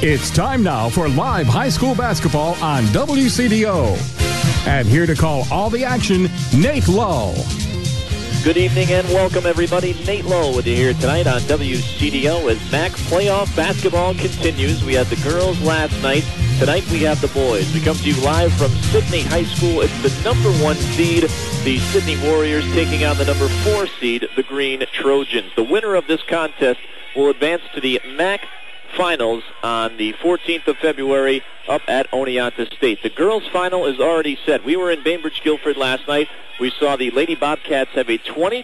It's time now for live high school basketball on WCDO. And here to call all the action, Nate Lowe. Good evening and welcome, everybody. Nate Lowe with you here tonight on WCDO as MAC playoff basketball continues. We had the girls last night. Tonight we have the boys. We come to you live from Sidney High School. It's the number 1 seed, the Sidney Warriors, taking on the number 4 seed, the Green Trojans. The winner of this contest will advance to the MAC Finals on the 14th of February up at Oneonta State. The girls' final is already set. We were in Bainbridge Guilford last night. We saw the Lady Bobcats have a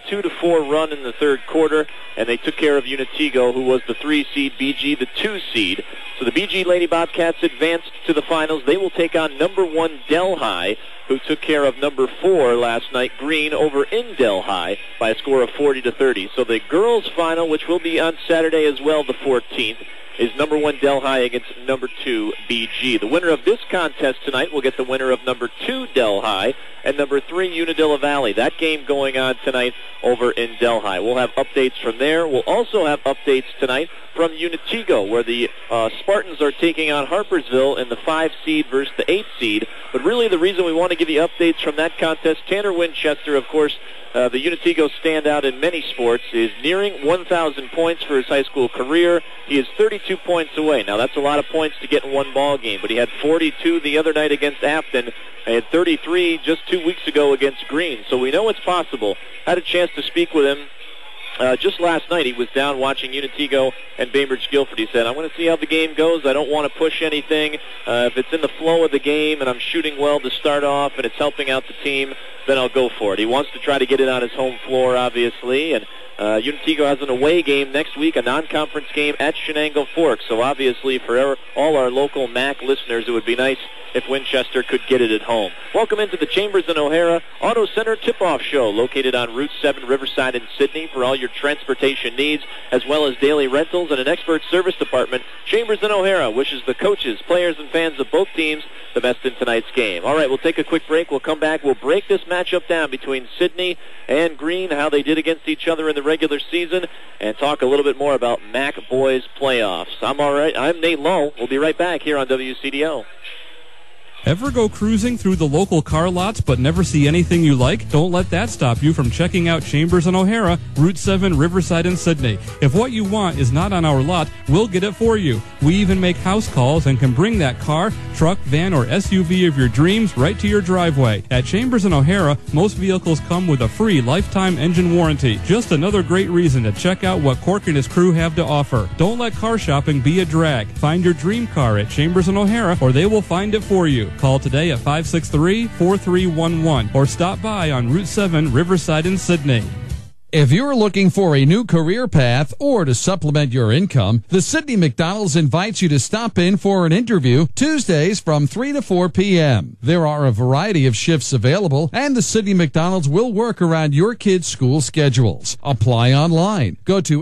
22-4 run in the third quarter, and they took care of Unitigo, who was the 3 seed, BG the 2 seed. So the BG Lady Bobcats advanced to the finals. They will take on number 1 Delhi, who took care of number 4 last night, Green, over in Delhi by a score of 40-30. So the girls' final, which will be on Saturday as well, the 14th, is number 1 Delhi against number 2 BG. The winner of this contest tonight will get the winner of number 2 Delhi and number 3 Unadilla Valley. That game going on tonight over in Delhi. We'll have updates from there. We'll also have updates tonight from Unitigo, where the Spartans are taking on Harpersville in the 5 seed versus the 8 seed. But really the reason we want to give you updates from that contest, Tanner Winchester, of course, the Unitigo standout in many sports, is nearing 1,000 points for his high school career. He is 32 points away. Now, that's a lot of points to get in one ball game, but he had 42 the other night against Afton. He had 33 just 2 weeks ago against Green, so we know it's possible. Had a chance to speak with him just last night. He was down watching Unitigo and Bainbridge Guilford. He said, I want to see how the game goes. I don't want to push anything. If it's in the flow of the game and I'm shooting well to start off and it's helping out the team, then I'll go for it. He wants to try to get it on his home floor, obviously, and Unitigo has an away game next week, a non-conference game at Shenango Fork. So obviously for all our local MAC listeners, it would be nice if Winchester could get it at home. Welcome into the Chambers and O'Hara Auto Center Tip-Off Show, located on Route 7 Riverside in Sidney, for all your transportation needs, as well as daily rentals and an expert service department. Chambers and O'Hara wishes the coaches, players, and fans of both teams the best in tonight's game. All right, we'll take a quick break. We'll come back. We'll break this matchup down between Sidney and Green, how they did against each other in the regular season, and talk a little bit more about MAC boys playoffs. I'm Nate Lowe. We'll be right back here on WCDO. Ever go cruising through the local car lots but never see anything you like? Don't let that stop you from checking out Chambers and O'Hara, Route 7, Riverside, and Sidney. If what you want is not on our lot, we'll get it for you. We even make house calls and can bring that car, truck, van, or SUV of your dreams right to your driveway. At Chambers and O'Hara, most vehicles come with a free lifetime engine warranty. Just another great reason to check out what Cork and his crew have to offer. Don't let car shopping be a drag. Find your dream car at Chambers and O'Hara, or they will find it for you. Call today at 563-4311 or stop by on Route 7, Riverside in Sidney. If you're looking for a new career path or to supplement your income, the Sidney McDonald's invites you to stop in for an interview Tuesdays from 3 to 4 p.m. There are a variety of shifts available, and the Sidney McDonald's will work around your kids' school schedules. Apply online. Go to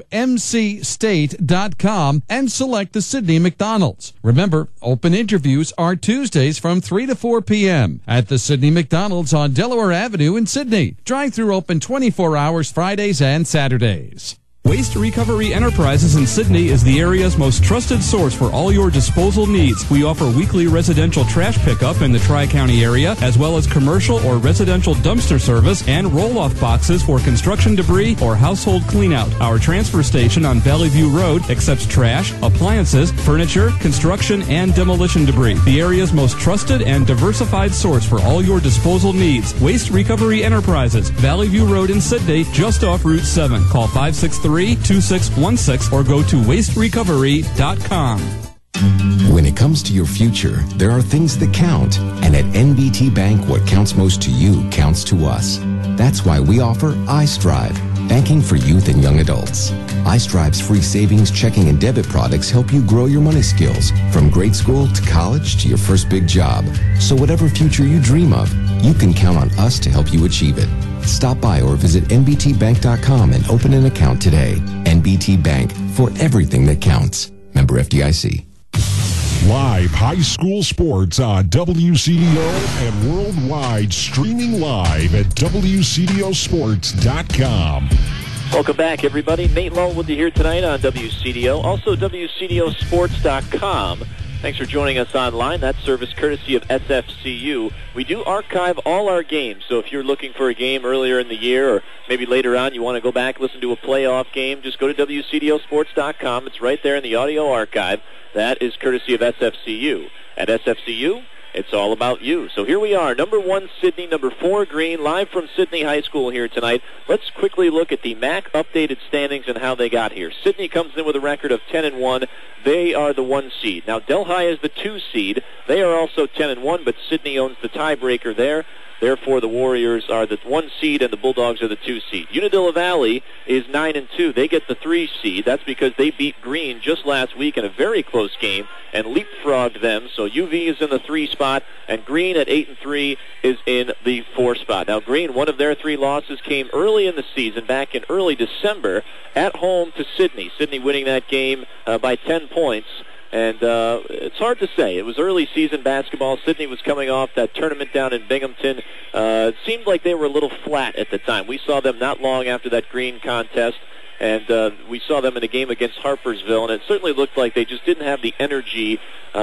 mcstate.com and select the Sidney McDonald's. Remember, open interviews are Tuesdays from 3 to 4 p.m. at the Sidney McDonald's on Delaware Avenue in Sidney. Drive-through open 24 hours Fridays and Saturdays. Waste Recovery Enterprises in Sidney is the area's most trusted source for all your disposal needs. We offer weekly residential trash pickup in the Tri-County area, as well as commercial or residential dumpster service and roll-off boxes for construction debris or household cleanout. Our transfer station on Valley View Road accepts trash, appliances, furniture, construction, and demolition debris. The area's most trusted and diversified source for all your disposal needs. Waste Recovery Enterprises, Valley View Road in Sidney, just off Route 7. Call 563-2616 or go to wasterecovery.com. When it comes to your future, there are things that count. And at NBT Bank, what counts most to you counts to us. That's why we offer iStrive, banking for youth and young adults. iStrive's free savings, checking, and debit products help you grow your money skills from grade school to college to your first big job. So whatever future you dream of, you can count on us to help you achieve it. Stop by or visit nbtbank.com and open an account today. NBT Bank, for everything that counts. Member FDIC. Live high school sports on WCDO and worldwide, streaming live at WCDOsports.com. Welcome back, everybody. Nate Lowe with you here tonight on WCDO. Also, WCDOsports.com. Thanks for joining us online. That service courtesy of SFCU. We do archive all our games, so if you're looking for a game earlier in the year or maybe later on you want to go back, listen to a playoff game, just go to WCDOsports.com. It's right there in the audio archive. That is courtesy of SFCU. At SFCU, it's all about you. So here we are, number 1 Sidney, number 4 Green, live from Sidney High School here tonight. Let's quickly look at the MAC updated standings and how they got here. Sidney comes in with a record of 10-1. They are the 1 seed. Now Delhi is the 2 seed. They are also 10-1, but Sidney owns the tiebreaker there. Therefore, the Warriors are the 1 seed and the Bulldogs are the 2 seed. Unadilla Valley is 9-2. They get the 3 seed. That's because they beat Green just last week in a very close game and leapfrogged them. So UV is in the 3 spot, and Green at 8-3 is in the 4 spot. Now, Green, one of their 3 losses came early in the season, back in early December, at home to Sidney. Sidney winning that game by 10 points. And it's hard to say. It was early season basketball. Sidney was coming off that tournament down in Binghamton. It seemed like they were a little flat at the time. We saw them not long after that Green contest, and we saw them in a game against Harpersville, and it certainly looked like they just didn't have the energy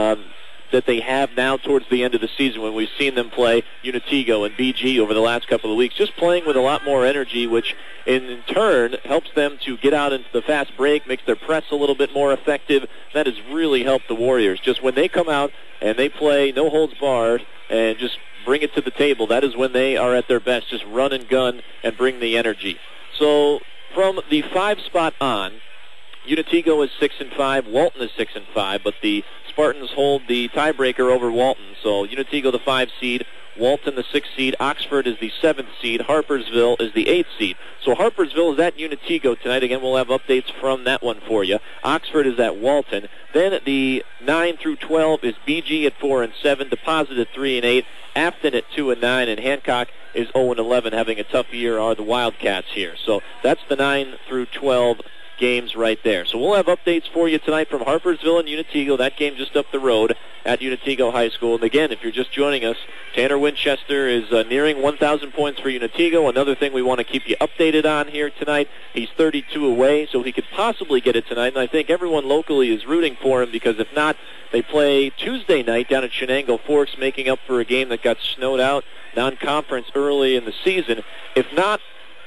that they have now towards the end of the season when we've seen them play Unitigo and BG over the last couple of weeks, just playing with a lot more energy, which in turn helps them to get out into the fast break, makes their press a little bit more effective. That has really helped the Warriors. Just when they come out and they play no holds barred and just bring it to the table, that is when they are at their best, just run and gun and bring the energy. So from the 5 spot on, Unitigo is 6-5, Walton is 6-5, but the Spartans hold the tiebreaker over Walton. So Unitigo the 5 seed, Walton the 6th seed, Oxford is the 7th seed, Harpersville is the 8th seed. So Harpersville is at Unitigo tonight. Again, we'll have updates from that one for you. Oxford is at Walton. Then the 9 through 12 is BG at 4 and 7, Deposit at 3 and 8, Afton at 2 and 9, and Hancock is 0 and 11, having a tough year are the Wildcats here. So that's the 9 through 12 games right there. So we'll have updates for you tonight from Harpersville and Unitigo, that game just up the road at Unitigo High School. And again, if you're just joining us, Tanner Winchester is nearing 1,000 points for Unitigo. Another thing we want to keep you updated on here tonight, he's 32 away, so he could possibly get it tonight. And I think everyone locally is rooting for him, because if not, they play Tuesday night down at Shenango Forks, making up for a game that got snowed out, non-conference early in the season. If not,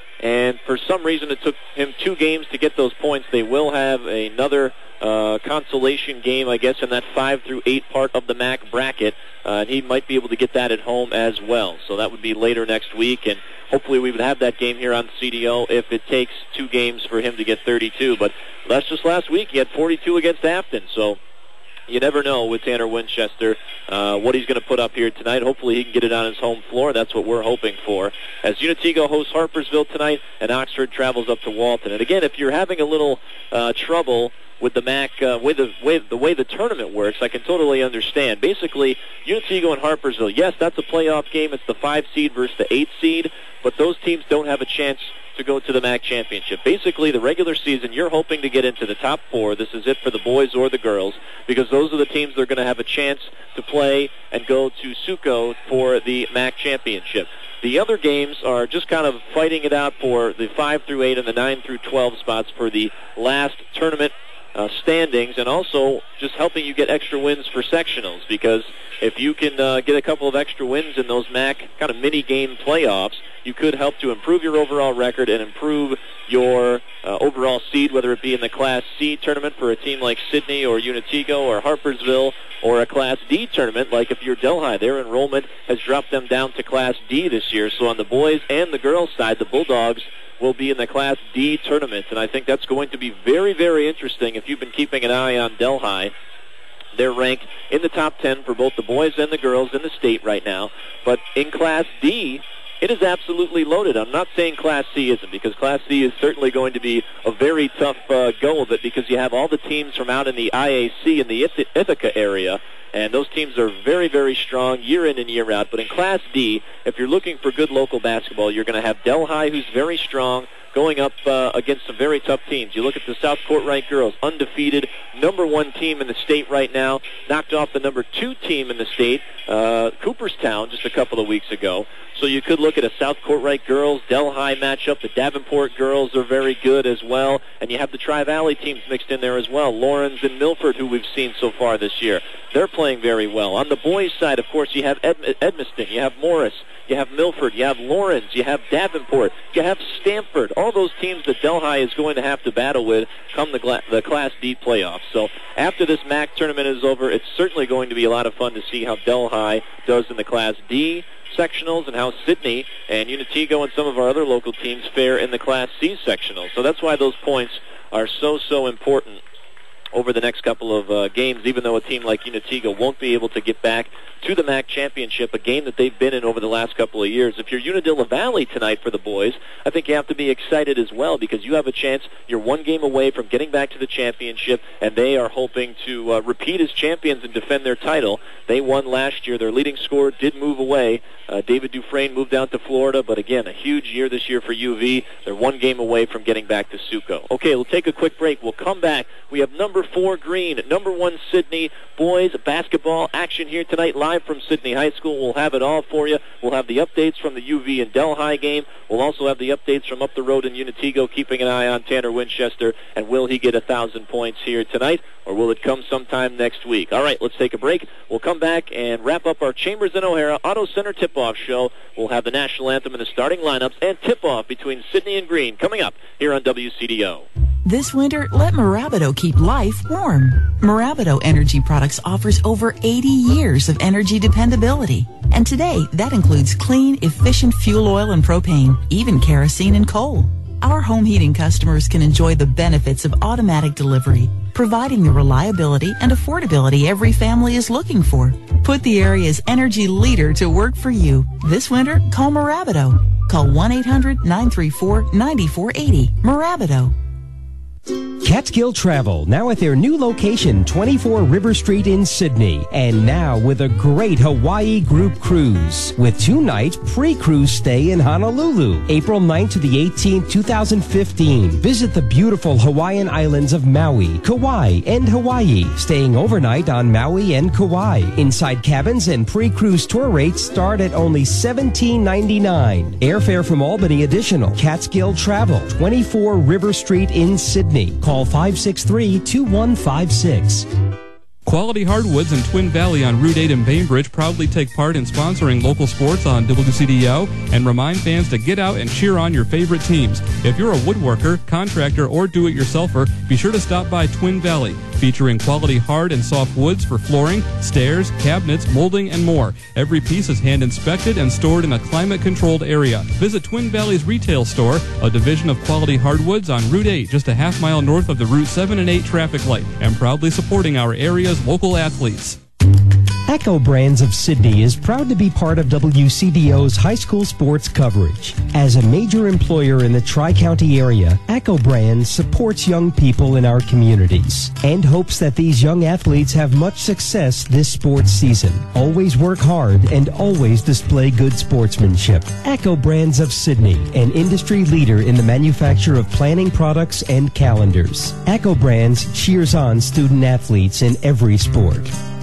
and for some reason it took him 2 games to get those points, they will have another consolation game, I guess, in that 5 through 8 part of the MAC bracket. And he might be able to get that at home as well. So that would be later next week, and hopefully we would have that game here on CDO if it takes 2 games for him to get 32. But that's just last week. He had 42 against Afton, so you never know with Tanner Winchester what he's going to put up here tonight. Hopefully he can get it on his home floor. That's what we're hoping for. As Unitigo hosts Harpersville tonight, and Oxford travels up to Walton. And again, if you're having a little trouble with the MAC, the way the tournament works, I can totally understand. Basically, Unitigo and Harpersville, yes, that's a playoff game. It's the 5 seed versus the 8 seed, but those teams don't have a chance to go to the MAC championship. Basically, the regular season, you're hoping to get into the top 4. This is it for the boys or the girls, because those are the teams that are going to have a chance to play and go to Suco for the MAC championship. The other games are just kind of fighting it out for the 5 through 8 and the 9 through 12 spots for the last tournament standings, and also just helping you get extra wins for sectionals, because if you can get a couple of extra wins in those MAC kind of mini-game playoffs, you could help to improve your overall record and improve your overall seed, whether it be in the Class C tournament for a team like Sidney or Unitigo or Harpersville, or a Class D tournament like if you're Delhi. Their enrollment has dropped them down to Class D this year, so on the boys and the girls side, the Bulldogs will be in the Class D tournament, and I think that's going to be very, very interesting if you've been keeping an eye on Delhi. They're ranked in the top 10 for both the boys and the girls in the state right now, but in Class D, it is absolutely loaded. I'm not saying Class C isn't, because Class C is certainly going to be a very tough go of it, because you have all the teams from out in the IAC in the Ithaca area, and those teams are very, very strong year in and year out. But in Class D, if you're looking for good local basketball, you're going to have Delhi, who's very strong, going up against some very tough teams. You look at the South Courtright girls, undefeated, number 1 team in the state right now, knocked off the number 2 team in the state, Cooperstown, just a couple of weeks ago. So you could look at a South Courtright girls, Delhi matchup. The Davenport girls are very good as well. And you have the Tri-Valley teams mixed in there as well. Lawrence and Milford, who we've seen so far this year. They're playing very well. On the boys' side, of course, you have Edmiston, you have Morris, you have Milford, you have Lawrence, you have Davenport, you have Stamford. All those teams that Delhi is going to have to battle with come the Class D playoffs. So after this MAC tournament is over, it's certainly going to be a lot of fun to see how Delhi does in the Class D sectionals and how Sidney and Unitego and some of our other local teams fare in the Class C sectionals. So that's why those points are so important over the next couple of games, even though a team like Unitego won't be able to get back to the MAC championship, a game that they've been in over the last couple of years. If you're Unadilla Valley tonight for the boys, I think you have to be excited as well, because you have a chance. You're one game away from getting back to the championship, and they are hoping to repeat as champions and defend their title. They won last year. Their leading scorer did move away. David Dufresne moved down to Florida, but again, a huge year this year for UV. They're one game away from getting back to Suco. Okay, we'll take a quick break. We'll come back. We have number 4 Green, number 1 Sidney boys basketball action here tonight, live from Sidney High School. We'll have it all for you. We'll have the updates from the UV and Delhi game. We'll also have the updates from up the road in Unitego, keeping an eye on Tanner Winchester, and will he get 1,000 points here tonight, or will it come sometime next week? All right, let's take a break. We'll come back and wrap up our Chambers and O'Hara Auto Center tip-off show. We'll have the national anthem and the starting lineups and tip-off between Sidney and Green coming up here on WCDO. This winter, let Marabido keep life warm. Marabido Energy Products offers over 80 years of energy dependability. And today, that includes clean, efficient fuel oil and propane, even kerosene and coal. Our home heating customers can enjoy the benefits of automatic delivery, providing the reliability and affordability every family is looking for. Put the area's energy leader to work for you. This winter, call Marabido. Call 1-800-934-9480. Marabido. Catskill Travel, now at their new location, 24 River Street in Sydney. And now with a great Hawaii group cruise with 2-night pre-cruise stay in Honolulu, April 9th to the 18th, 2015. Visit the beautiful Hawaiian islands of Maui, Kauai, and Hawaii, staying overnight on Maui and Kauai. Inside cabins and pre-cruise tour rates start at only $17.99. Airfare from Albany additional. Catskill Travel, 24 River Street in Sydney. Call 563-2156. Quality Hardwoods in Twin Valley on Route 8 in Bainbridge proudly take part in sponsoring local sports on WCDO and remind fans to get out and cheer on your favorite teams. If you're a woodworker, contractor, or do-it-yourselfer, be sure to stop by Twin Valley, featuring quality hard and soft woods for flooring, stairs, cabinets, molding, and more. Every piece is hand-inspected and stored in a climate-controlled area. Visit Twin Valley's retail store, a division of Quality Hardwoods on Route 8, just a half-mile north of the Route 7 and 8 traffic light, and proudly supporting our area's local athletes. Echo Brands of Sydney is proud to be part of WCDO's high school sports coverage. As a major employer in the Tri-County area, Echo Brands supports young people in our communities and hopes that these young athletes have much success this sports season. Always work hard and always display good sportsmanship. Echo Brands of Sydney, an industry leader in the manufacture of planning products and calendars. Echo Brands cheers on student athletes in every sport.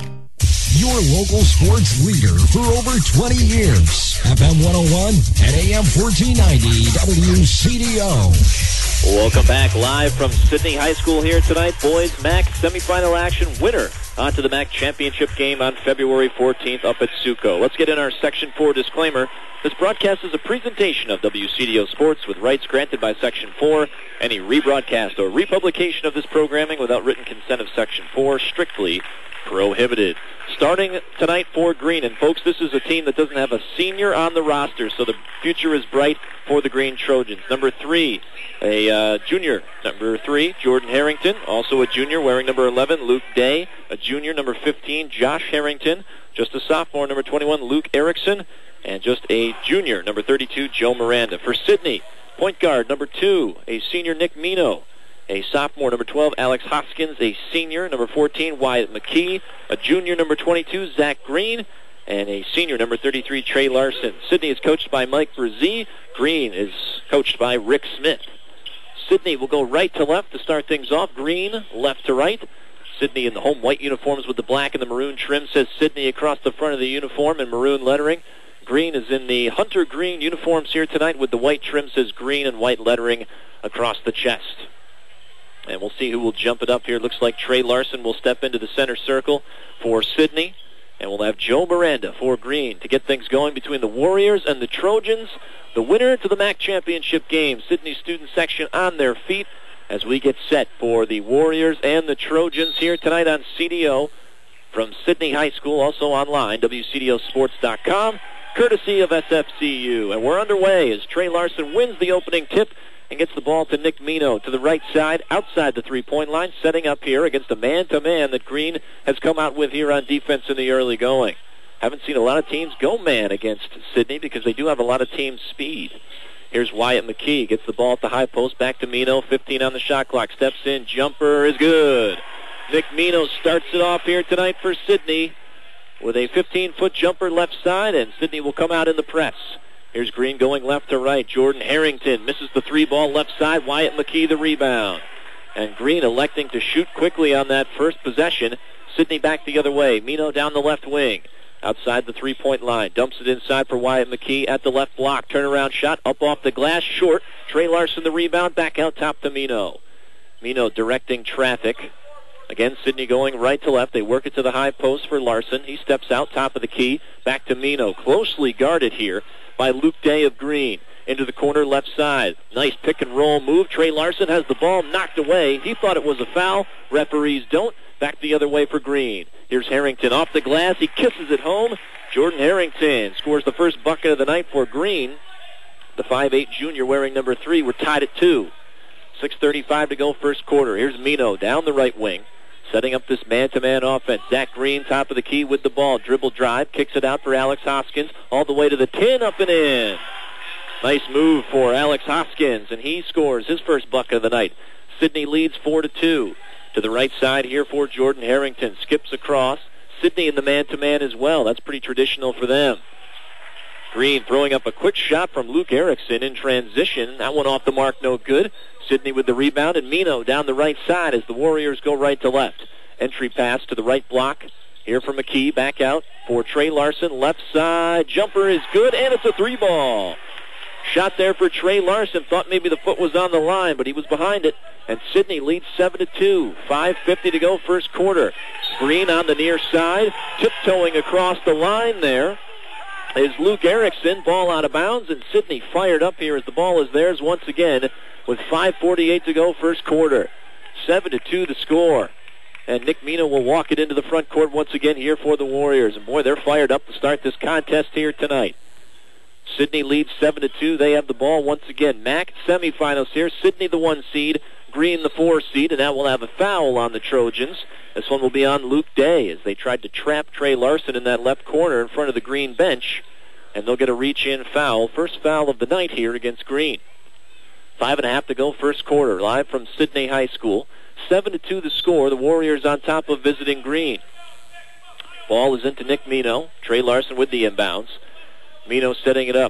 Your local sports leader for over 20 years. FM 101 and AM 1490 WCDO. Welcome back live from Sydney High School here tonight. Boys MAC semifinal action winner onto the MAC championship game on February 14th up at Suco. Let's get in our Section 4 disclaimer. This broadcast is a presentation of WCDO Sports with rights granted by Section 4. Any rebroadcast or republication of this programming without written consent of Section 4 strictly prohibited. Starting tonight for Green, and folks, this is a team that doesn't have a senior on the roster, so the future is bright for the Green Trojans. Number 3, a junior. Number 3, Jordan Harrington, also a junior, wearing number 11, Luke Day. A junior, number 15, Josh Harrington. Just a sophomore, number 21, Luke Erickson. And just a junior, number 32, Joe Miranda. For Sydney, point guard, number 2, a senior, Nick Mino. A sophomore, number 12, Alex Hoskins. A senior, number 14, Wyatt McKee. A junior, number 22, Zach Green. And a senior, number 33, Trey Larson. Sydney is coached by Mike Brzee. Green is coached by Rick Smith. Sydney will go right to left to start things off. Green left to right. Sydney in the home white uniforms with the black and the maroon trim says Sydney across the front of the uniform in maroon lettering. Green is in the hunter green uniforms here tonight with the white trim, says green, and white lettering across the chest. And we'll see who will jump it up here. Looks like Trey Larson will step into the center circle for Sidney. And we'll have Joe Miranda for Green to get things going between the Warriors and the Trojans. The winner to the MAC championship game. Sidney student section on their feet as we get set for the Warriors and the Trojans here tonight on CDO from Sidney High School, also online, WCDOsports.com, courtesy of SFCU. And we're underway as Trey Larson wins the opening tip and gets the ball to Nick Mino to the right side, outside the three-point line, setting up here against a man-to-man that Green has come out with here on defense in the early going. Haven't seen a lot of teams go man against Sidney because they do have a lot of team speed. Here's Wyatt McKee, gets the ball at the high post, back to Mino, 15 on the shot clock, steps in, jumper is good. Nick Mino starts it off here tonight for Sidney with a 15-foot jumper left side, and Sidney will come out in the press. Here's Green going left to right. Jordan Harrington misses the three ball left side. Wyatt McKee the rebound. And Green electing to shoot quickly on that first possession. Sidney back the other way. Mino down the left wing. Outside the three-point line. Dumps it inside for Wyatt McKee at the left block. Turnaround shot up off the glass. Short. Trey Larson the rebound. Back out top to Mino. Mino directing traffic. Again, Sidney going right to left. They work it to the high post for Larson. He steps out top of the key. Back to Mino. Closely guarded here by Luke Day of Green. Into the corner left side. Nice pick and roll move. Trey Larson has the ball knocked away. He thought it was a foul. Referees don't. Back the other way for Green. Here's Harrington off the glass. He kisses it home. Jordan Harrington scores the first bucket of the night for Green. The 5'8 junior wearing number 3. We're tied at 2. 6:35 to go first quarter. Here's Mino down the right wing. Setting up this man-to-man offense. Zach Green, top of the key with the ball. Dribble drive, kicks it out for Alex Hoskins. All the way to the 10, up and in. Nice move for Alex Hoskins, and he scores his first bucket of the night. Sidney leads 4-2. To the right side here for Jordan Harrington. Skips across. Sidney in the man-to-man as well. That's pretty traditional for them. Green throwing up a quick shot from Luke Erickson in transition. That one off the mark, no good. Sidney with the rebound, and Mino down the right side as the Warriors go right to left. Entry pass to the right block. Here for McKee, back out for Trey Larson. Left side, jumper is good, and it's a three ball. Shot there for Trey Larson. Thought maybe the foot was on the line, but he was behind it. And Sidney leads 7-2. 5:50 to go first quarter. Green on the near side, tiptoeing across the line there is Luke Erickson. Ball out of bounds, and Sidney fired up here as the ball is theirs once again with 5:48 to go first quarter. 7-2 to score. And Nick Mino will walk it into the front court once again here for the Warriors. And boy, they're fired up to start this contest here tonight. Sidney leads 7-2. They have the ball once again. MAC semifinals here. Sidney the 1 seed, Green the 4 seed, and that will have a foul on the Trojans. This one will be on Luke Day as they tried to trap Trey Larson in that left corner in front of the Green bench. And they'll get a reach-in foul. First foul of the night here against Green. 5.5 to go first quarter. Live from Sidney High School. 7-2 the score. The Warriors on top of visiting Green. Ball is into Nick Mino. Trey Larson with the inbounds. Mino setting it up.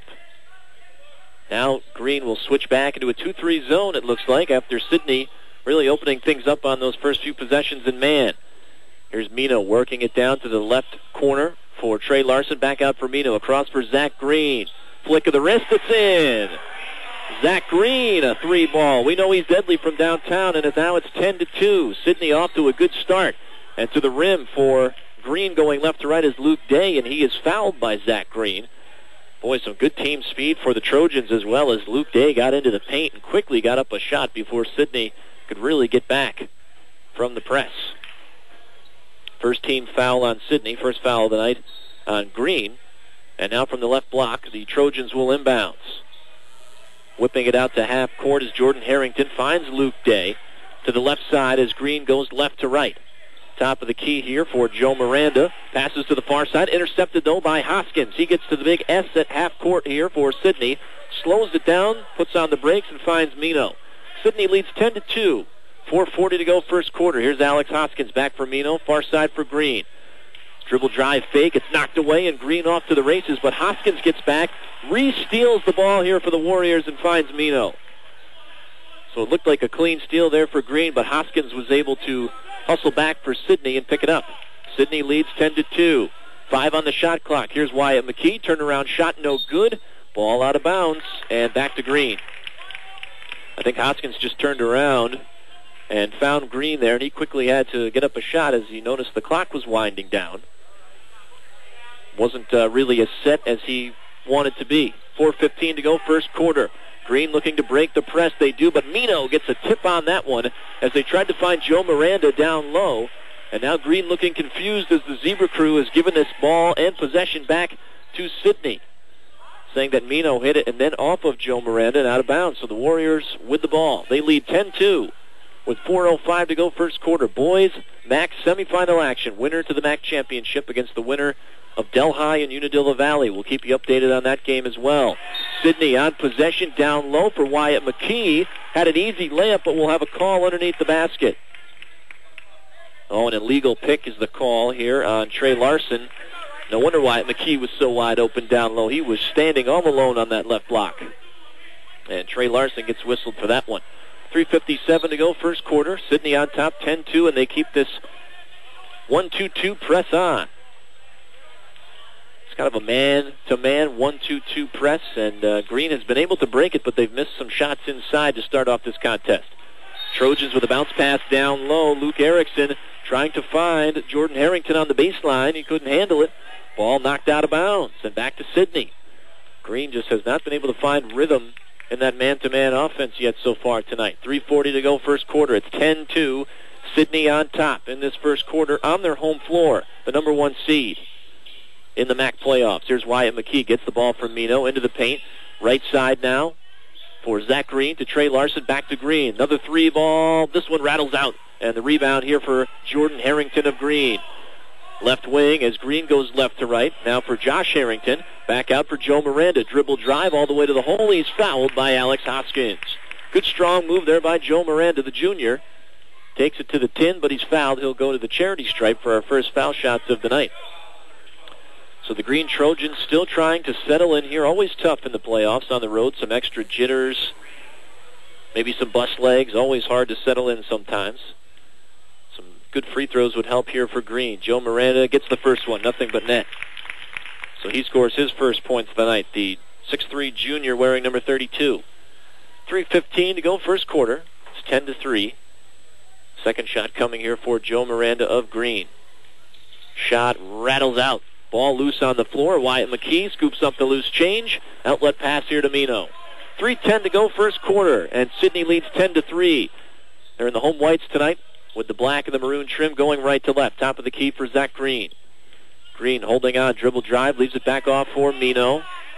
Now Green will switch back into a 2-3 zone, it looks like, after Sidney really opening things up on those first few possessions in man. Here's Mino working it down to the left corner for Trey Larson. Back out for Mino. Across for Zach Green. Flick of the wrist. It's in. Zach Green, a 3 ball. We know he's deadly from downtown, and now it's 10-2. Sidney off to a good start. And to the rim for Green going left to right is Luke Day, and he is fouled by Zach Green. Boy, some good team speed for the Trojans as well as Luke Day got into the paint and quickly got up a shot before Sidney could really get back from the press. First team foul on Sidney, first foul of the night on Green. And now from the left block, the Trojans will inbounds. Whipping it out to half court as Jordan Harrington finds Luke Day. To the left side as Green goes left to right. Top of the key here for Joe Miranda. Passes to the far side. Intercepted, though, by Hoskins. He gets to the big S at half court here for Sidney. Slows it down, puts on the brakes, and finds Mino. Sidney leads 10-2. 4:40 to go first quarter. Here's Alex Hoskins back for Mino. Far side for Green. Dribble drive fake. It's knocked away, and Green off to the races. But Hoskins gets back, re-steals the ball here for the Warriors, and finds Mino. So it looked like a clean steal there for Green, but Hoskins was able to hustle back for Sidney and pick it up. Sidney leads 10-2. 5 on the shot clock. Here's Wyatt McKee. Turnaround shot, no good. Ball out of bounds, and back to Green. I think Hoskins just turned around and found Green there, and he quickly had to get up a shot as he noticed the clock was winding down. Wasn't really as set as he wanted to be. 4:15 to go, first quarter. Green looking to break the press. They do, but Mino gets a tip on that one as they tried to find Joe Miranda down low. And now Green looking confused as the Zebra crew has given this ball and possession back to Sidney, saying that Mino hit it and then off of Joe Miranda and out of bounds. So the Warriors with the ball. They lead 10-2 with 4:05 to go, first quarter. Boys MAC semifinal action. Winner to the MAC championship against the winner of Delhi and Unadilla Valley. We'll keep you updated on that game as well. Sidney on possession down low for Wyatt McKee. Had an easy layup, but we'll have a call underneath the basket. Oh, an illegal pick is the call here on Trey Larson. No wonder Wyatt McKee was so wide open down low. He was standing all alone on that left block. And Trey Larson gets whistled for that one. 3:57 to go, first quarter. Sidney on top, 10-2, and they keep this 1-2-2 press on. It's kind of a man-to-man 1-2-2 press, and Green has been able to break it, but they've missed some shots inside to start off this contest. Trojans with a bounce pass down low. Luke Erickson trying to find Jordan Harrington on the baseline. He couldn't handle it. Ball knocked out of bounds, and back to Sidney. Green just has not been able to find rhythm in that man-to-man offense yet so far tonight. 3:40 to go, first quarter. It's 10-2. Sidney on top in this first quarter on their home floor, the number 1 seed in the MAC playoffs. Here's Wyatt McKee. Gets the ball from Mino into the paint. Right side now for Zach Green to Trey Larson. Back to Green. Another 3 ball. This one rattles out. And the rebound here for Jordan Harrington of Green. Left wing as Green goes left to right. Now for Josh Harrington. Back out for Joe Miranda. Dribble drive all the way to the hole. He's fouled by Alex Hoskins. Good strong move there by Joe Miranda, the junior. Takes it to the tin, but he's fouled. He'll go to the charity stripe for our first foul shots of the night. So the Green Trojans still trying to settle in here. Always tough in the playoffs on the road. Some extra jitters. Maybe some bus legs. Always hard to settle in sometimes. Some good free throws would help here for Green. Joe Miranda gets the first one. Nothing but net. So he scores his first points of the night. The 6'3 junior wearing number 32. 3:15 to go, first quarter. It's 10-3. Second shot coming here for Joe Miranda of Green. Shot rattles out. Ball loose on the floor. Wyatt McKee scoops up the loose change. Outlet pass here to Mino. 3:10 to go, first quarter, and Sidney leads 10-3. They're in the home whites tonight with the black and the maroon trim going right to left. Top of the key for Zach Green. Green holding on, dribble drive, leaves it back off for Mino.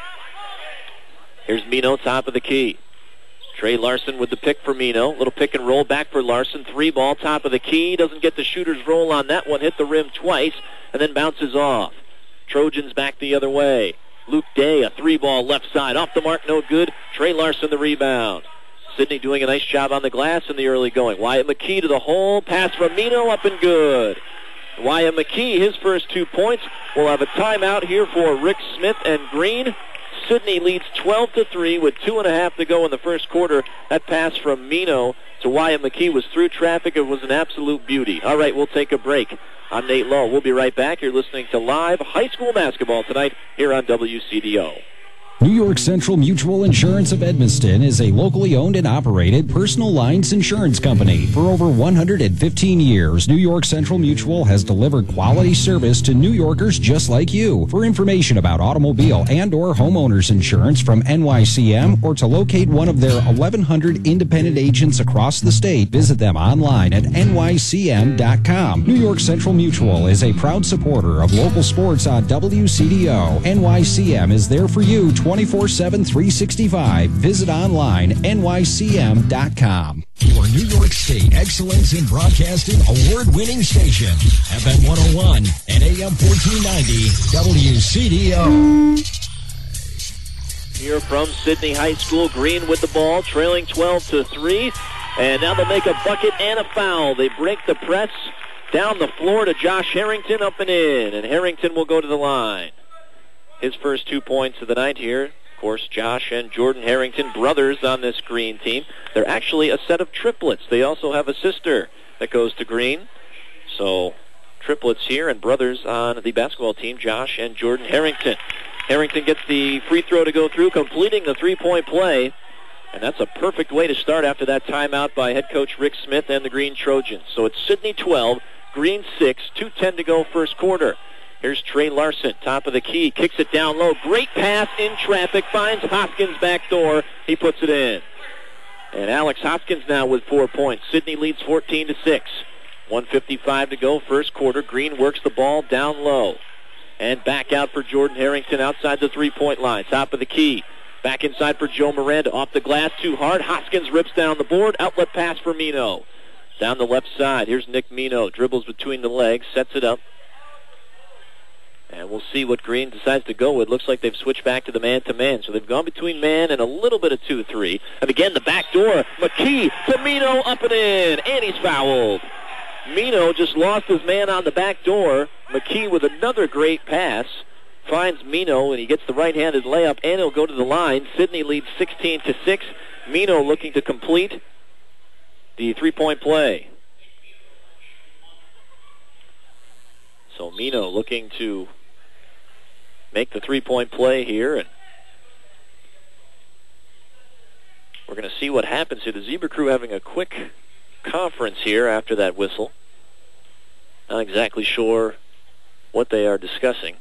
Here's Mino, top of the key. Trey Larson with the pick for Mino. Little pick and roll back for Larson. 3 ball, top of the key. Doesn't get the shooter's roll on that one. Hit the rim twice and then bounces off. Trojans back the other way. Luke Day, a 3 ball left side. Off the mark, no good. Trey Larson the rebound. Sidney doing a nice job on the glass in the early going. Wyatt McKee to the hole. Pass from Mino, up and good. Wyatt McKee, his first 2 points. We'll have a timeout here for Rick Smith and Green. Sidney leads 12-3 with 2.5 to go in the first quarter. That pass from Mino to Wyatt McKee was through traffic. It was an absolute beauty. All right, we'll take a break. I'm Nate Lowe. We'll be right back. You're listening to live high school basketball tonight here on WCDO. New York Central Mutual Insurance of Edmiston is a locally owned and operated personal lines insurance company. For over 115 years, New York Central Mutual has delivered quality service to New Yorkers just like you. For information about automobile and or homeowners insurance from NYCM or to locate one of their 1,100 independent agents across the state, visit them online at nycm.com. New York Central Mutual is a proud supporter of local sports on WCDO. NYCM is there for you 24/7, 365. Visit online, nycm.com. Your New York State Excellence in Broadcasting award-winning station, FM 101 and AM 1490, WCDO. Here from Sidney High School, Green with the ball, trailing 12-3. And now they'll make a bucket and a foul. They break the press down the floor to Josh Harrington, up and in. And Harrington will go to the line. His first 2 points of the night here. Of course, Josh and Jordan Harrington, brothers on this Green team. They're actually a set of triplets. They also have a sister that goes to Green. So triplets here and brothers on the basketball team, Josh and Jordan Harrington. Harrington gets the free throw to go through, completing the three-point play. And that's a perfect way to start after that timeout by head coach Rick Smith and the Green Trojans. So it's Sidney 12, Green 6, 2:10 to go first quarter. Here's Trey Larson, top of the key, kicks it down low. Great pass in traffic, finds Hoskins back door. He puts it in. And Alex Hoskins now with 4 points. Sidney leads 14-6. 1:55 to go first quarter. Green works the ball down low. And back out for Jordan Harrington outside the three-point line. Top of the key. Back inside for Joe Miranda. Off the glass too hard. Hoskins rips down the board. Outlet pass for Mino. Down the left side. Here's Nick Mino. Dribbles between the legs. Sets it up. And we'll see what Green decides to go with. Looks like they've switched back to the man-to-man. So they've gone between man and a little bit of 2-3. And again, the back door. McKee to Mino, up and in. And he's fouled. Mino just lost his man on the back door. McKee with another great pass. Finds Mino, and he gets the right-handed layup, and he'll go to the line. Sidney leads 16-6. Mino looking to complete the three-point play. So Mino looking to make the three-point play here, and we're going to see what happens here. The Zebra Crew having a quick conference here after that whistle. Not exactly sure what they are discussing.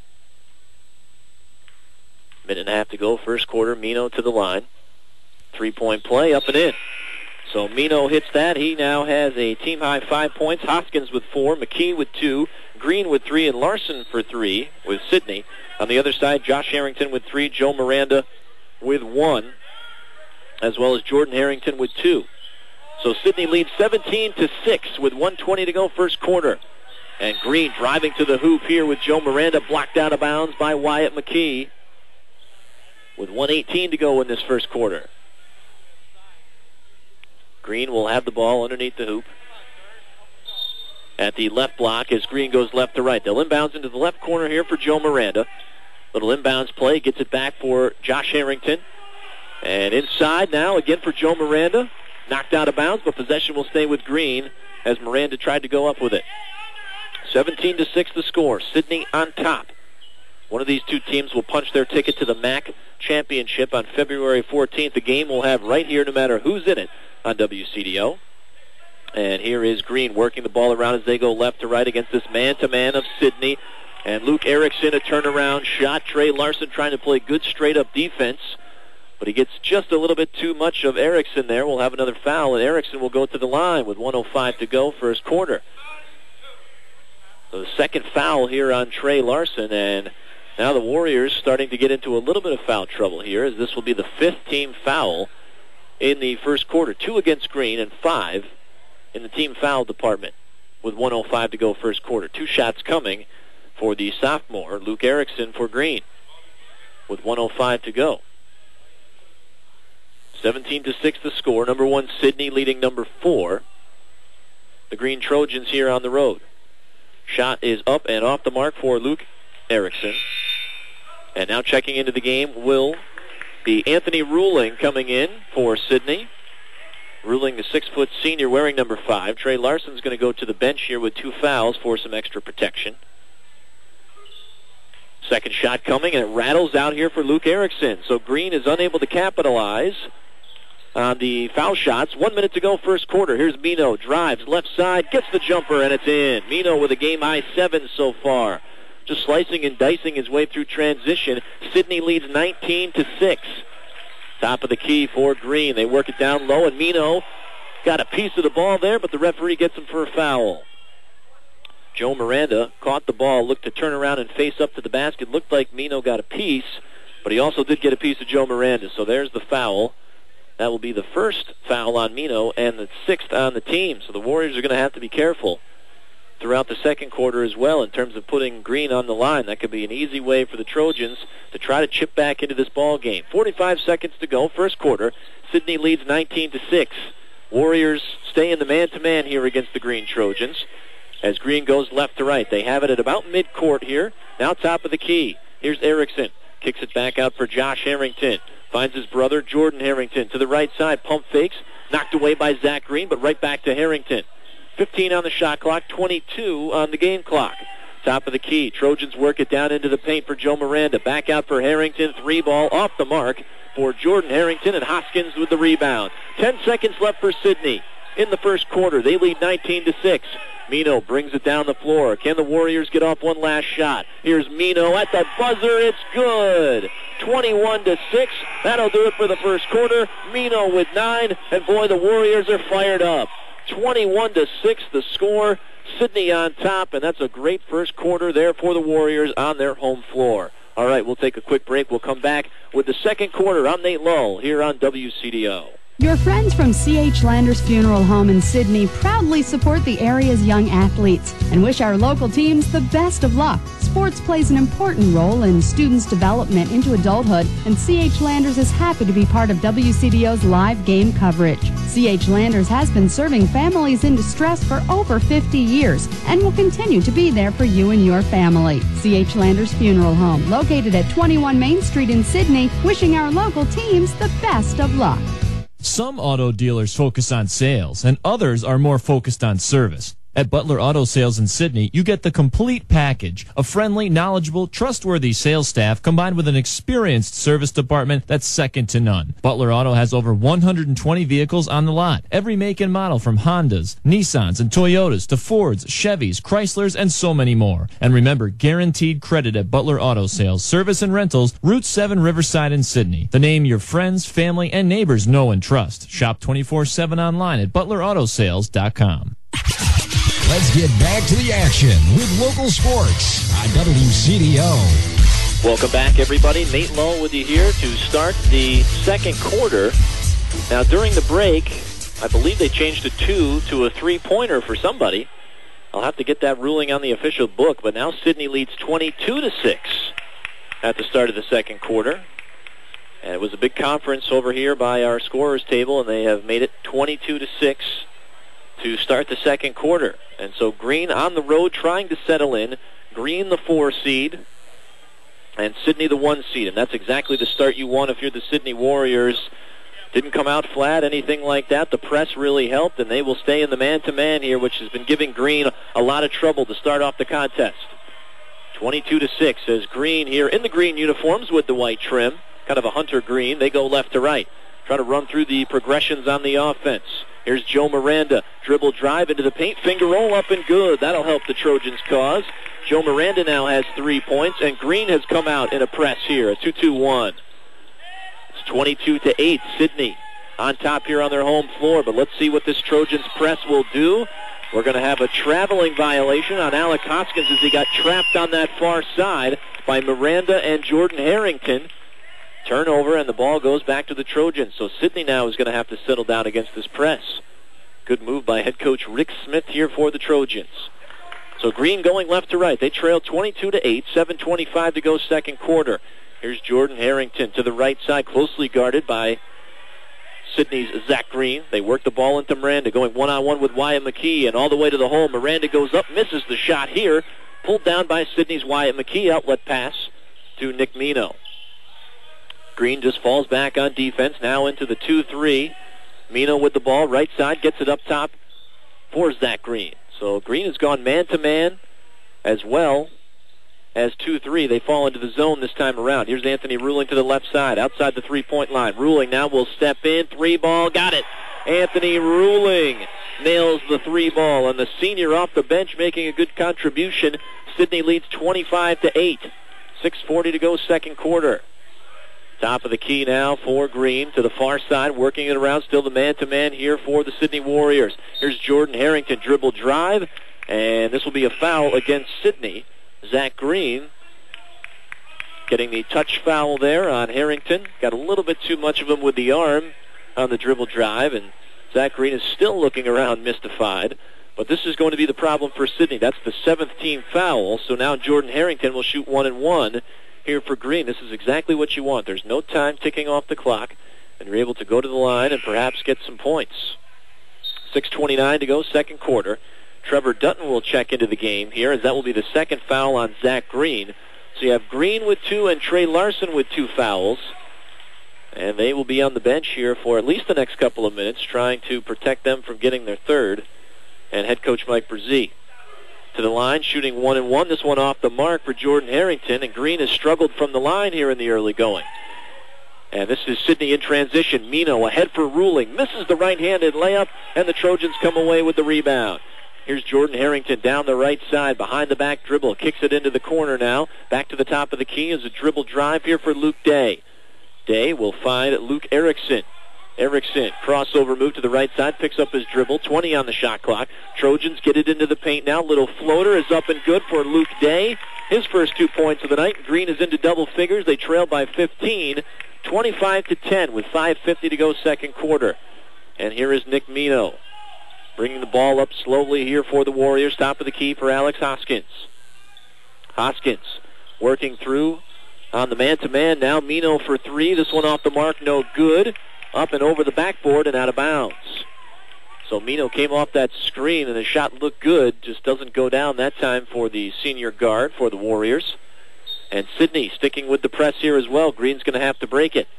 Minute and a half to go, first quarter. Mino to the line. Three-point play, up and in. So Mino hits that. He now has a team-high 5 points. Hoskins with 4, McKee with 2, Green with 3, and Larson for 3 with Sidney. On the other side, Josh Harrington with 3, Joe Miranda with 1, as well as Jordan Harrington with 2. So Sidney leads 17-6 with 1:20 to go first quarter. And Green driving to the hoop here with Joe Miranda, blocked out of bounds by Wyatt McKee. With 1:18 to go in this first quarter. Green will have the ball underneath the hoop. At the left block as Green goes left to right. They'll inbounds into the left corner here for Joe Miranda. Little inbounds play, gets it back for Josh Harrington. And inside now again for Joe Miranda. Knocked out of bounds, but possession will stay with Green as Miranda tried to go up with it. 17-6 the score. Sidney on top. One of these two teams will punch their ticket to the MAC Championship on February 14th. The game we'll have right here no matter who's in it on WCDO. And here is Green working the ball around as they go left to right against this man-to-man of Sidney. And Luke Erickson, a turnaround shot. Trey Larson trying to play good straight-up defense. But he gets just a little bit too much of Erickson there. We'll have another foul, and Erickson will go to the line with 1:05 to go first quarter. So the second foul here on Trey Larson, and now the Warriors starting to get into a little bit of foul trouble here, as this will be the 5th team foul in the first quarter. 2 against Green and 5 in the team foul department with 1:05 to go first quarter. 2 shots coming for the sophomore, Luke Erickson, for Green with 1:05 to go. 17-6 the score. Number 1, Sidney leading number 4. The Green Trojans here on the road. Shot is up and off the mark for Luke Erickson. And now checking into the game will be Anthony Ruling coming in for Sidney. Ruling, the 6-foot senior wearing number 5. Trey Larson's going to go to the bench here with 2 fouls for some extra protection. Second shot coming, and it rattles out here for Luke Erickson. So Green is unable to capitalize on the foul shots. 1 minute to go first quarter. Here's Mino, drives left side, gets the jumper, and it's in. Mino with a game-high 7 so far. Just slicing and dicing his way through transition. Sidney leads 19-6. Top of the key for Green. They work it down low, and Mino got a piece of the ball there, but the referee gets him for a foul. Joe Miranda caught the ball, looked to turn around and face up to the basket. Looked like Mino got a piece, but he also did get a piece of Joe Miranda. So there's the foul. That will be the first foul on Mino and the 6th on the team. So the Warriors are going to have to be careful throughout the second quarter as well in terms of putting Green on the line. That could be an easy way for the Trojans to try to chip back into this ball game. 45 seconds to go, first quarter. Sidney leads 19-6. Warriors stay in the man-to-man here against the Green Trojans as Green goes left to right. They have it at about midcourt here. Now top of the key. Here's Erickson. Kicks it back out for Josh Harrington. Finds his brother, Jordan Harrington, to the right side. Pump fakes. Knocked away by Zach Green, but right back to Harrington. 15 on the shot clock, 22 on the game clock. Top of the key. Trojans work it down into the paint for Joe Miranda. Back out for Harrington. 3-ball off the mark for Jordan Harrington, and Hoskins with the rebound. 10 seconds left for Sidney in the first quarter. They lead 19-6. Mino brings it down the floor. Can the Warriors get off one last shot? Here's Mino at the buzzer. It's good. 21-6. That'll do it for the first quarter. Mino with 9, and boy, the Warriors are fired up. 21-6 the score. Sidney on top, and that's a great first quarter there for the Warriors on their home floor. All right, we'll take a quick break. We'll come back with the second quarter. I'm Nate Lowe here on WCDO. Your friends from C.H. Landers Funeral Home in Sidney proudly support the area's young athletes and wish our local teams the best of luck. Sports plays an important role in students' development into adulthood, and C.H. Landers is happy to be part of WCDO's live game coverage. C.H. Landers has been serving families in distress for over 50 years and will continue to be there for you and your family. C.H. Landers Funeral Home, located at 21 Main Street in Sidney, wishing our local teams the best of luck. Some auto dealers focus on sales, and others are more focused on service. At Butler Auto Sales in Sidney, you get the complete package. A friendly, knowledgeable, trustworthy sales staff combined with an experienced service department that's second to none. Butler Auto has over 120 vehicles on the lot. Every make and model from Hondas, Nissans, and Toyotas to Fords, Chevys, Chryslers, and so many more. And remember, guaranteed credit at Butler Auto Sales, service and rentals, Route 7 Riverside in Sidney. The name your friends, family, and neighbors know and trust. Shop 24/7 online at butlerAutosales.com. Let's get back to the action with local sports on WCDO. Welcome back, everybody. Nate Lowe with you here to start the second quarter. Now, during the break, I believe they changed a 2 to a 3-pointer for somebody. I'll have to get that ruling on the official book, but now Sidney leads 22-6 at the start of the second quarter. And it was a big conference over here by our scorers table, and they have made it 22-6 to start the second quarter. And so Green on the road trying to settle in. Green the 4 seed and Sidney the 1 seed. And that's exactly the start you want if you're the Sidney Warriors. Didn't come out flat, anything like that. The press really helped, and they will stay in the man-to-man here, which has been giving Green a lot of trouble to start off the contest. 22-6 as Green here in the green uniforms with the white trim. Kind of a hunter green. They go left to right. Try to run through the progressions on the offense. Here's Joe Miranda. Dribble drive into the paint. Finger roll up and good. That'll help the Trojans' cause. Joe Miranda now has 3 points, and Green has come out in a press here, a 2-2-1. It's 22-8. Sidney on top here on their home floor, but let's see what this Trojans press will do. We're going to have a traveling violation on Alec Hoskins as he got trapped on that far side by Miranda and Jordan Harrington. Turnover, and the ball goes back to the Trojans. So Sidney now is going to have to settle down against this press. Good move by head coach Rick Smith here for the Trojans. So Green going left to right. They trail 22-8, 7:25 to go second quarter. Here's Jordan Harrington to the right side, closely guarded by Sidney's Zach Green. They work the ball into Miranda, going one-on-one with Wyatt McKee, and all the way to the hole. Miranda goes up, misses the shot here. Pulled down by Sidney's Wyatt McKee. Outlet pass to Nick Mino. Green just falls back on defense, now into the 2-3. Mino with the ball, right side, gets it up top for Zach Green. So Green has gone man-to-man as well as 2-3. They fall into the zone this time around. Here's Anthony Ruling to the left side, outside the three-point line. Ruling now will step in, 3-ball, got it. Anthony Ruling nails the 3-ball, and the senior off the bench making a good contribution. Sidney leads 25-8. 6:40 to go second quarter. Top of the key now for Green to the far side, working it around, still the man-to-man here for the Sidney Warriors. Here's Jordan Harrington, dribble drive, and this will be a foul against Sidney. Zach Green getting the touch foul there on Harrington. Got a little bit too much of him with the arm on the dribble drive, and Zach Green is still looking around mystified. But this is going to be the problem for Sidney. That's the 7th team foul, so now Jordan Harrington will shoot 1-1. Here for Green. This is exactly what you want. There's no time ticking off the clock, and you're able to go to the line and perhaps get some points. 6:29 to go, second quarter. Trevor Dutton will check into the game here, as that will be the second foul on Zach Green. So you have Green with 2 and Trey Larson with 2 fouls. And they will be on the bench here for at least the next couple of minutes, trying to protect them from getting their third. and head coach Mike Brzee. To the line, shooting 1-1. This one off the mark for Jordan Harrington, and Green has struggled from the line here in the early going. And this is Sidney in transition. Mino ahead for Ruling. Misses the right-handed layup, and the Trojans come away with the rebound. Here's Jordan Harrington down the right side, behind the back dribble. Kicks it into the corner now. Back to the top of the key is a dribble drive here for Luke Day. Day will find Luke Erickson. Erickson, crossover move to the right side, picks up his dribble, 20 on the shot clock. Trojans get it into the paint now. Little floater is up and good for Luke Day. His first 2 points of the night. Green is into double figures. They trail by 15, 25-10 with 5:50 to go second quarter. And here is Nick Mino, bringing the ball up slowly here for the Warriors. Top of the key for Alex Hoskins. Hoskins working through on the man-to-man now. Mino for three. This one off the mark, no good. Up and over the backboard and out of bounds. So Mino came off that screen and the shot looked good, just doesn't go down that time for the senior guard for the Warriors. And Sidney sticking with the press here as well. Green's going to have to break it.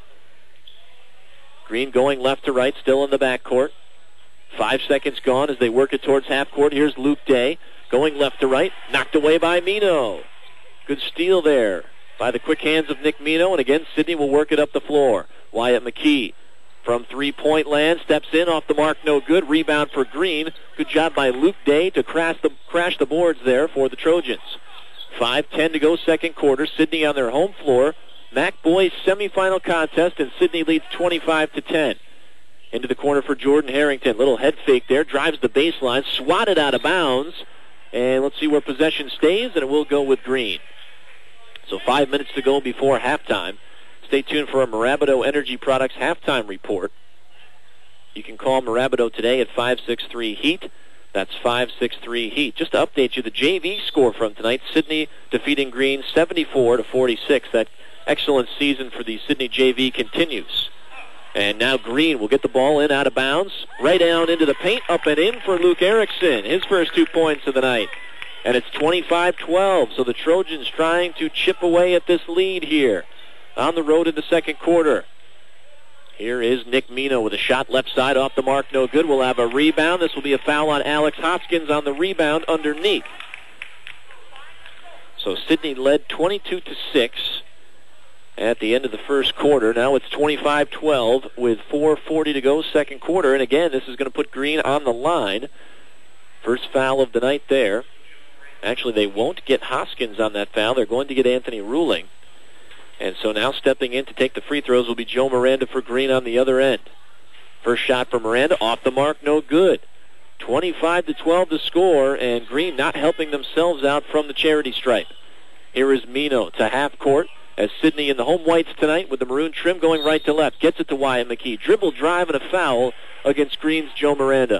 Green going left to right, still in the backcourt. 5 seconds gone as they work it towards half court. Here's Luke Day going left to right, knocked away by Mino. Good steal there by the quick hands of Nick Mino, and again Sidney will work it up the floor. Wyatt McKee from three-point land, steps in, off the mark, no good. Rebound for Green. Good job by Luke Day to crash the boards there for the Trojans. 5:10 to go second quarter. Sidney on their home floor. Mac Boys semifinal contest, and Sidney leads 25-10. Into the corner for Jordan Harrington. Little head fake there. Drives the baseline. Swatted out of bounds. And let's see where possession stays, and it will go with Green. So 5 minutes to go before halftime. Stay tuned for a Marabato Energy Products halftime report. You can call Marabato today at 563-HEAT. That's 563-HEAT. Just to update you, the JV score from tonight, Sidney defeating Green 74-46. That excellent season for the Sidney JV continues. And now Green will get the ball in out of bounds. Right down into the paint, up and in for Luke Erickson. His first 2 points of the night. And it's 25-12, so the Trojans trying to chip away at this lead here on the road in the second quarter. Here is Nick Mino with a shot left side off the mark, no good. We'll have a rebound. This will be a foul on Alex Hoskins on the rebound underneath. So Sidney led 22-6 at the end of the first quarter. Now it's 25-12 with 4:40 to go second quarter. And again, this is going to put Green on the line. First foul of the night there. Actually, they won't get Hoskins on that foul. They're going to get Anthony Ruling. And so now stepping in to take the free throws will be Joe Miranda for Green on the other end. First shot for Miranda, off the mark, no good. 25-12 to score, and Green not helping themselves out from the charity stripe. Here is Mino to half court as Sidney in the home whites tonight with the maroon trim going right to left. Gets it to Wyatt McKee. Dribble drive and a foul against Green's Joe Miranda.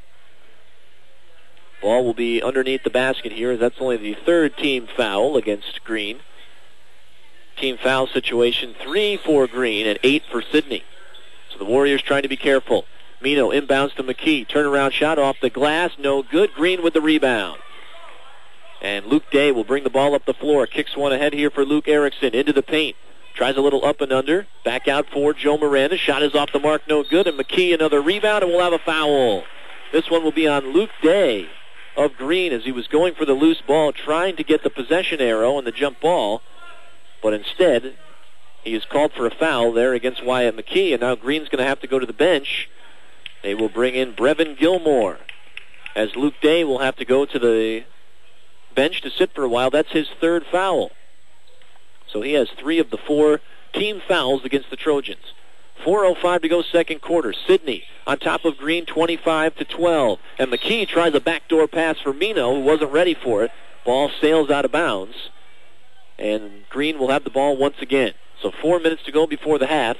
Ball will be underneath the basket here. That's only the third team foul against Green. Team foul situation, 3 for Green and 8 for Sidney. So the Warriors trying to be careful. Mino inbounds to McKee. Turnaround shot off the glass. No good. Green with the rebound. And Luke Day will bring the ball up the floor. Kicks one ahead here for Luke Erickson. Into the paint. Tries a little up and under. Back out for Joe Miranda. Shot is off the mark. No good. And McKee another rebound, and we'll have a foul. This one will be on Luke Day of Green as he was going for the loose ball, trying to get the possession arrow and the jump ball. But instead, he is called for a foul there against Wyatt McKee, and now Green's going to have to go to the bench. They will bring in Brevin Gilmore, as Luke Day will have to go to the bench to sit for a while. That's his third foul. So he has 3 of the 4 team fouls against the Trojans. 4:05 to go second quarter. Sidney on top of Green, 25-12. And McKee tries a backdoor pass for Mino, who wasn't ready for it. Ball sails out of bounds. And Green will have the ball once again. So 4 minutes to go before the half.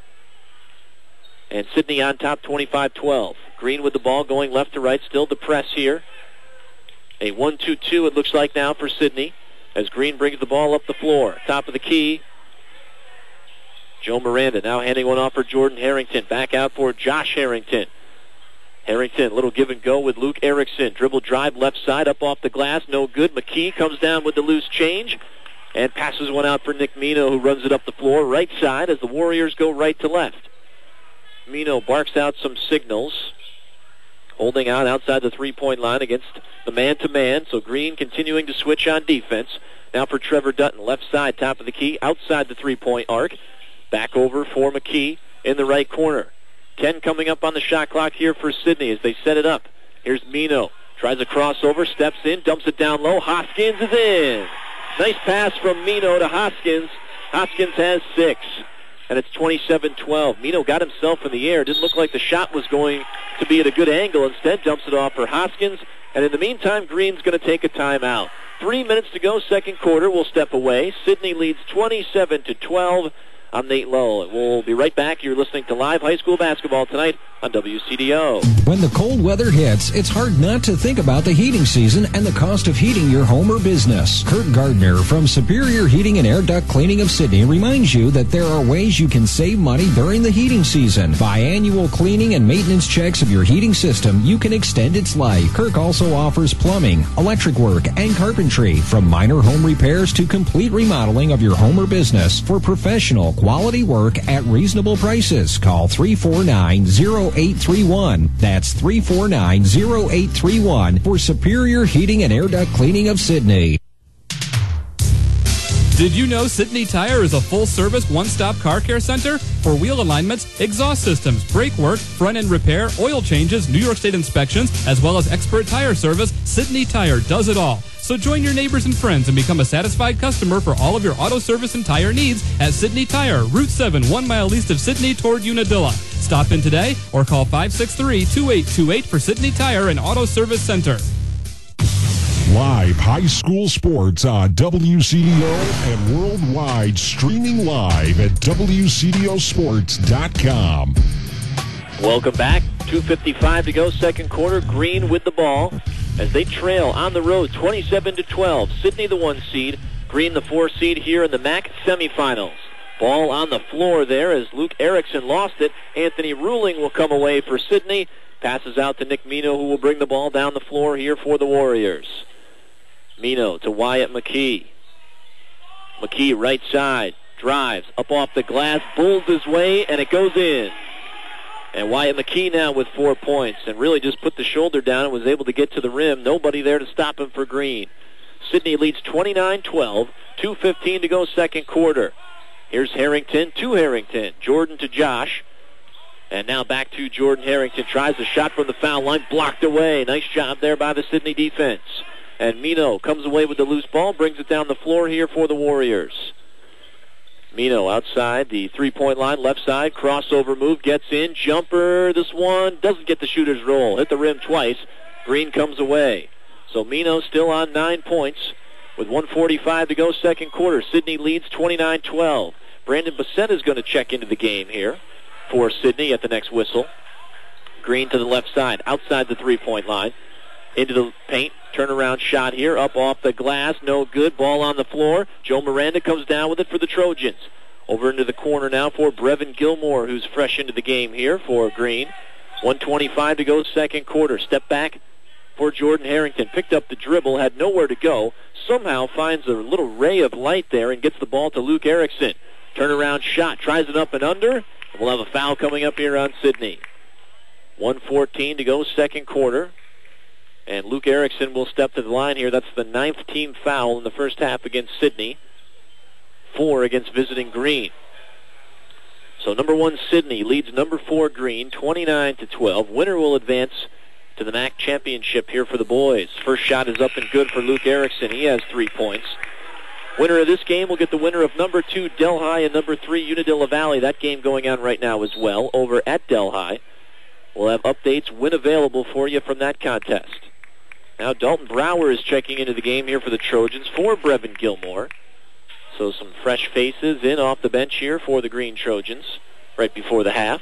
And Sidney on top, 25-12. Green with the ball going left to right, still the press here. A 1-2-2 it looks like now for Sidney as Green brings the ball up the floor. Top of the key. Joe Miranda now handing one off for Jordan Harrington. Back out for Josh Harrington. Harrington, little give and go with Luke Erickson. Dribble drive left side, up off the glass, no good. McKee comes down with the loose change and passes one out for Nick Mino, who runs it up the floor right side as the Warriors go right to left. Mino barks out some signals. holding out outside the three-point line against the man-to-man. So Green continuing to switch on defense. Now for Trevor Dutton, left side, top of the key, outside the three-point arc. Back over for McKee in the right corner. 10 coming up on the shot clock here for Sidney as they set it up. Here's Mino. Tries a crossover, steps in, dumps it down low. Hoskins is in. Nice pass from Mino to Hoskins. Hoskins has 6. And it's 27-12. Mino got himself in the air. Didn't look like the shot was going to be at a good angle. Instead, dumps it off for Hoskins. And in the meantime, Green's going to take a timeout. 3 minutes to go, second quarter. We'll step away. Sidney leads 27-12. I'm Nate Lowe. We'll be right back. You're listening to live high school basketball tonight on WCDO. When the cold weather hits, it's hard not to think about the heating season and the cost of heating your home or business. Kurt Gardner from Superior Heating and Air Duct Cleaning of Sidney reminds you that there are ways you can save money during the heating season. Biannual cleaning and maintenance checks of your heating system, you can extend its life. Kirk also offers plumbing, electric work, and carpentry, from minor home repairs to complete remodeling of your home or business. For professional quality work at reasonable prices, call 349-0831. That's 349-0831 for Superior Heating and Air Duct Cleaning of Sidney. Did you know Sidney Tire is a full-service, one-stop car care center? For wheel alignments, exhaust systems, brake work, front-end repair, oil changes, New York State inspections, as well as expert tire service, Sidney Tire does it all. So join your neighbors and friends and become a satisfied customer for all of your auto service and tire needs at Sidney Tire, Route 7, 1 mile east of Sidney toward Unadilla. Stop in today or call 563-2828 for Sidney Tire and Auto Service Center. Live high school sports on WCDO and worldwide, streaming live at WCDOsports.com. Welcome back. 2:55 to go, second quarter. Green with the ball as they trail on the road 27-12. Sidney the 1 seed, Green the 4 seed here in the MAC semifinals. Ball on the floor there as Luke Erickson lost it. Anthony Ruling will come away for Sidney. Passes out to Nick Mino, who will bring the ball down the floor here for the Warriors. Mino to Wyatt McKee. McKee right side, drives up off the glass, bulls his way, and it goes in. And Wyatt McKee now with 4 points and really just put the shoulder down and was able to get to the rim. Nobody there to stop him for Green. Sidney leads 29-12, 2:15 to go, second quarter. Here's Harrington to Harrington. Jordan to Josh. And now back to Jordan Harrington. Tries a shot from the foul line, blocked away. Nice job there by the Sidney defense. And Mino comes away with the loose ball, brings it down the floor here for the Warriors. Mino outside the three-point line, left side, crossover move, gets in, jumper, this one doesn't get the shooter's roll, hit the rim twice. Green comes away. So Mino still on 9 points with 1:45 to go, second quarter. Sidney leads 29-12. Brandon Bassett is going to check into the game here for Sidney at the next whistle. Green to the left side, outside the three-point line, into the paint. Turnaround shot here, up off the glass, no good. Ball on the floor. Joe Miranda comes down with it for the Trojans. Over into the corner now for Brevin Gilmore, who's fresh into the game here for Green. 1:25 to go, second quarter. Step back for Jordan Harrington. Picked up the dribble, had nowhere to go. Somehow finds a little ray of light there and gets the ball to Luke Erickson. Turnaround shot, tries it up and under. We'll have a foul coming up here on Sidney. 1:14 to go, second quarter. And Luke Erickson will step to the line here. That's the 9th team foul in the first half against Sidney. 4 against visiting Green. So number 1 Sidney leads number 4 Green 29-12. Winner will advance to the MAC championship here for the boys. First shot is up and good for Luke Erickson. He has 3 points. Winner of this game will get the winner of number 2 Delhi and number 3 Unadilla Valley. That game going on right now as well over at Delhi. We'll have updates when available for you from that contest. Now Dalton Brower is checking into the game here for the Trojans for Brevin Gilmore. So some fresh faces in off the bench here for the Green Trojans right before the half.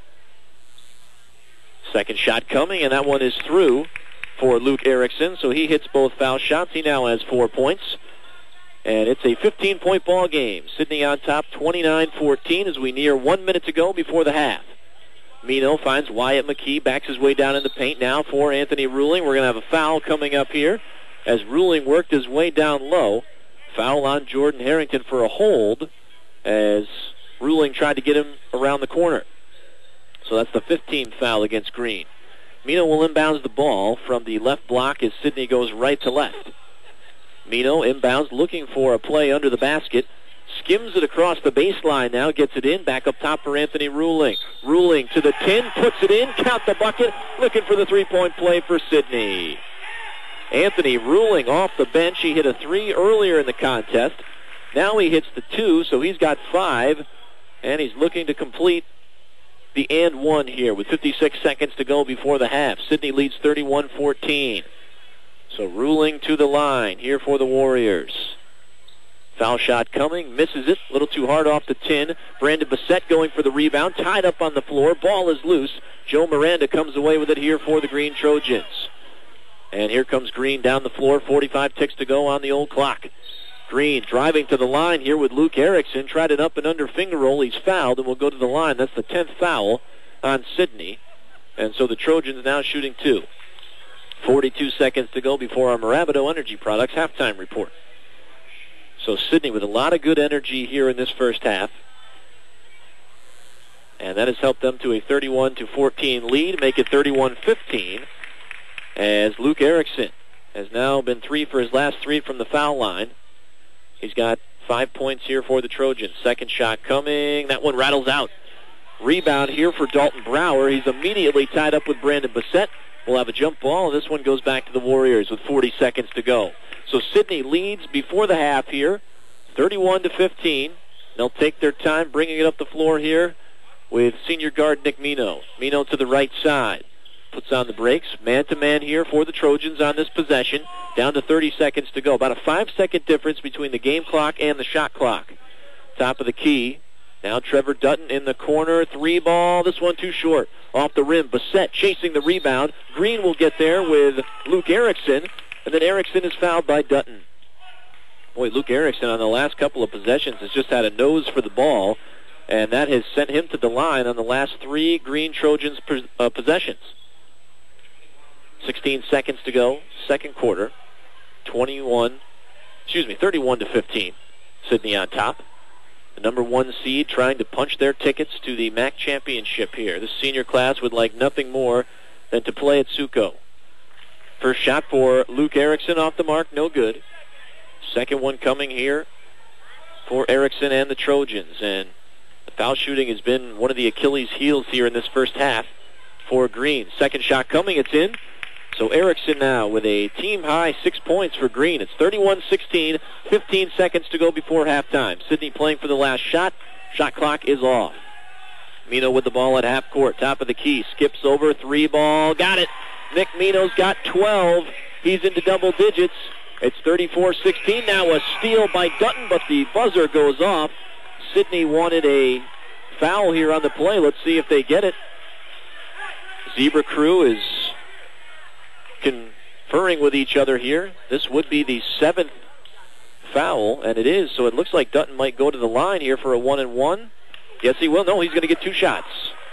Second shot coming, and that one is through for Luke Erickson. So he hits both foul shots. He now has 4 points. And it's a 15-point ball game. Sidney on top 29-14 as we near 1 minute to go before the half. Mino finds Wyatt McKee, backs his way down in the paint now for Anthony Ruling. We're going to have a foul coming up here as Ruling worked his way down low. Foul on Jordan Harrington for a hold as Ruling tried to get him around the corner. So that's the 15th foul against Green. Mino will inbounds the ball from the left block as Sidney goes right to left. Mino inbounds, looking for a play under the basket. Skims it across the baseline now, gets it in, back up top for Anthony Ruling. Ruling to the 10, puts it in, count the bucket, looking for the three-point play for Sidney. Anthony Ruling off the bench. He hit a 3 earlier in the contest. Now he hits the 2, so he's got 5, and he's looking to complete the and 1 here with 56 seconds to go before the half. Sidney leads 31-14. So Ruling to the line here for the Warriors. Foul shot coming, misses it, a little too hard off the 10. Brandon Bassett going for the rebound, tied up on the floor, ball is loose. Joe Miranda comes away with it here for the Green Trojans. And here comes Green down the floor, 45 ticks to go on the old clock. Green driving to the line here with Luke Erickson, tried an up and under finger roll, he's fouled and will go to the line. That's the 10th foul on Sidney. And so the Trojans now shooting 2. 42 seconds to go before our Mirabito Energy Products halftime report. So Sidney with a lot of good energy here in this first half. And that has helped them to a 31-14 lead, make it 31-15. As Luke Erickson has now been 3 for his last 3 from the foul line. He's got 5 points here for the Trojans. Second shot coming. That one rattles out. Rebound here for Dalton Brower. He's immediately tied up with Brandon Bassett. We'll have a jump ball, and this one goes back to the Warriors with 40 seconds to go. So Sidney leads before the half here, 31-15. They'll take their time bringing it up the floor here with senior guard Nick Mino. Mino to the right side. Puts on the brakes. Man-to-man here for the Trojans on this possession. Down to 30 seconds to go. About a 5-second difference between the game clock and the shot clock. Top of the key. Now Trevor Dutton in the corner. 3 ball. This one too short. Off the rim. Bassett chasing the rebound. Green will get there with Luke Erickson. And then Erickson is fouled by Dutton. Boy, Luke Erickson on the last couple of possessions has just had a nose for the ball. And that has sent him to the line on the last 3 Green Trojans possessions. 16 seconds to go, second quarter. 31-15. Sidney on top. The number 1 seed trying to punch their tickets to the MAC championship here. The senior class would like nothing more than to play at Suco. First shot for Luke Erickson off the mark, no good. Second one coming here for Erickson and the Trojans. And the foul shooting has been one of the Achilles' heels here in this first half for Green. Second shot coming, it's in. So Erickson now with a team-high 6 points for Green. It's 31-16, 15 seconds to go before halftime. Sidney playing for the last shot. Shot clock is off. Mino with the ball at half court, top of the key. Skips over, 3 ball, got it. Nick Mino's got 12. He's into double digits. It's 34-16. Now a steal by Dutton, but the buzzer goes off. Sidney wanted a foul here on the play. Let's see if they get it. Zebra crew is conferring with each other here. This would be the 7th foul, and it is. So it looks like Dutton might go to the line here for a 1-and-1. Yes, he will. No, he's going to get 2 shots.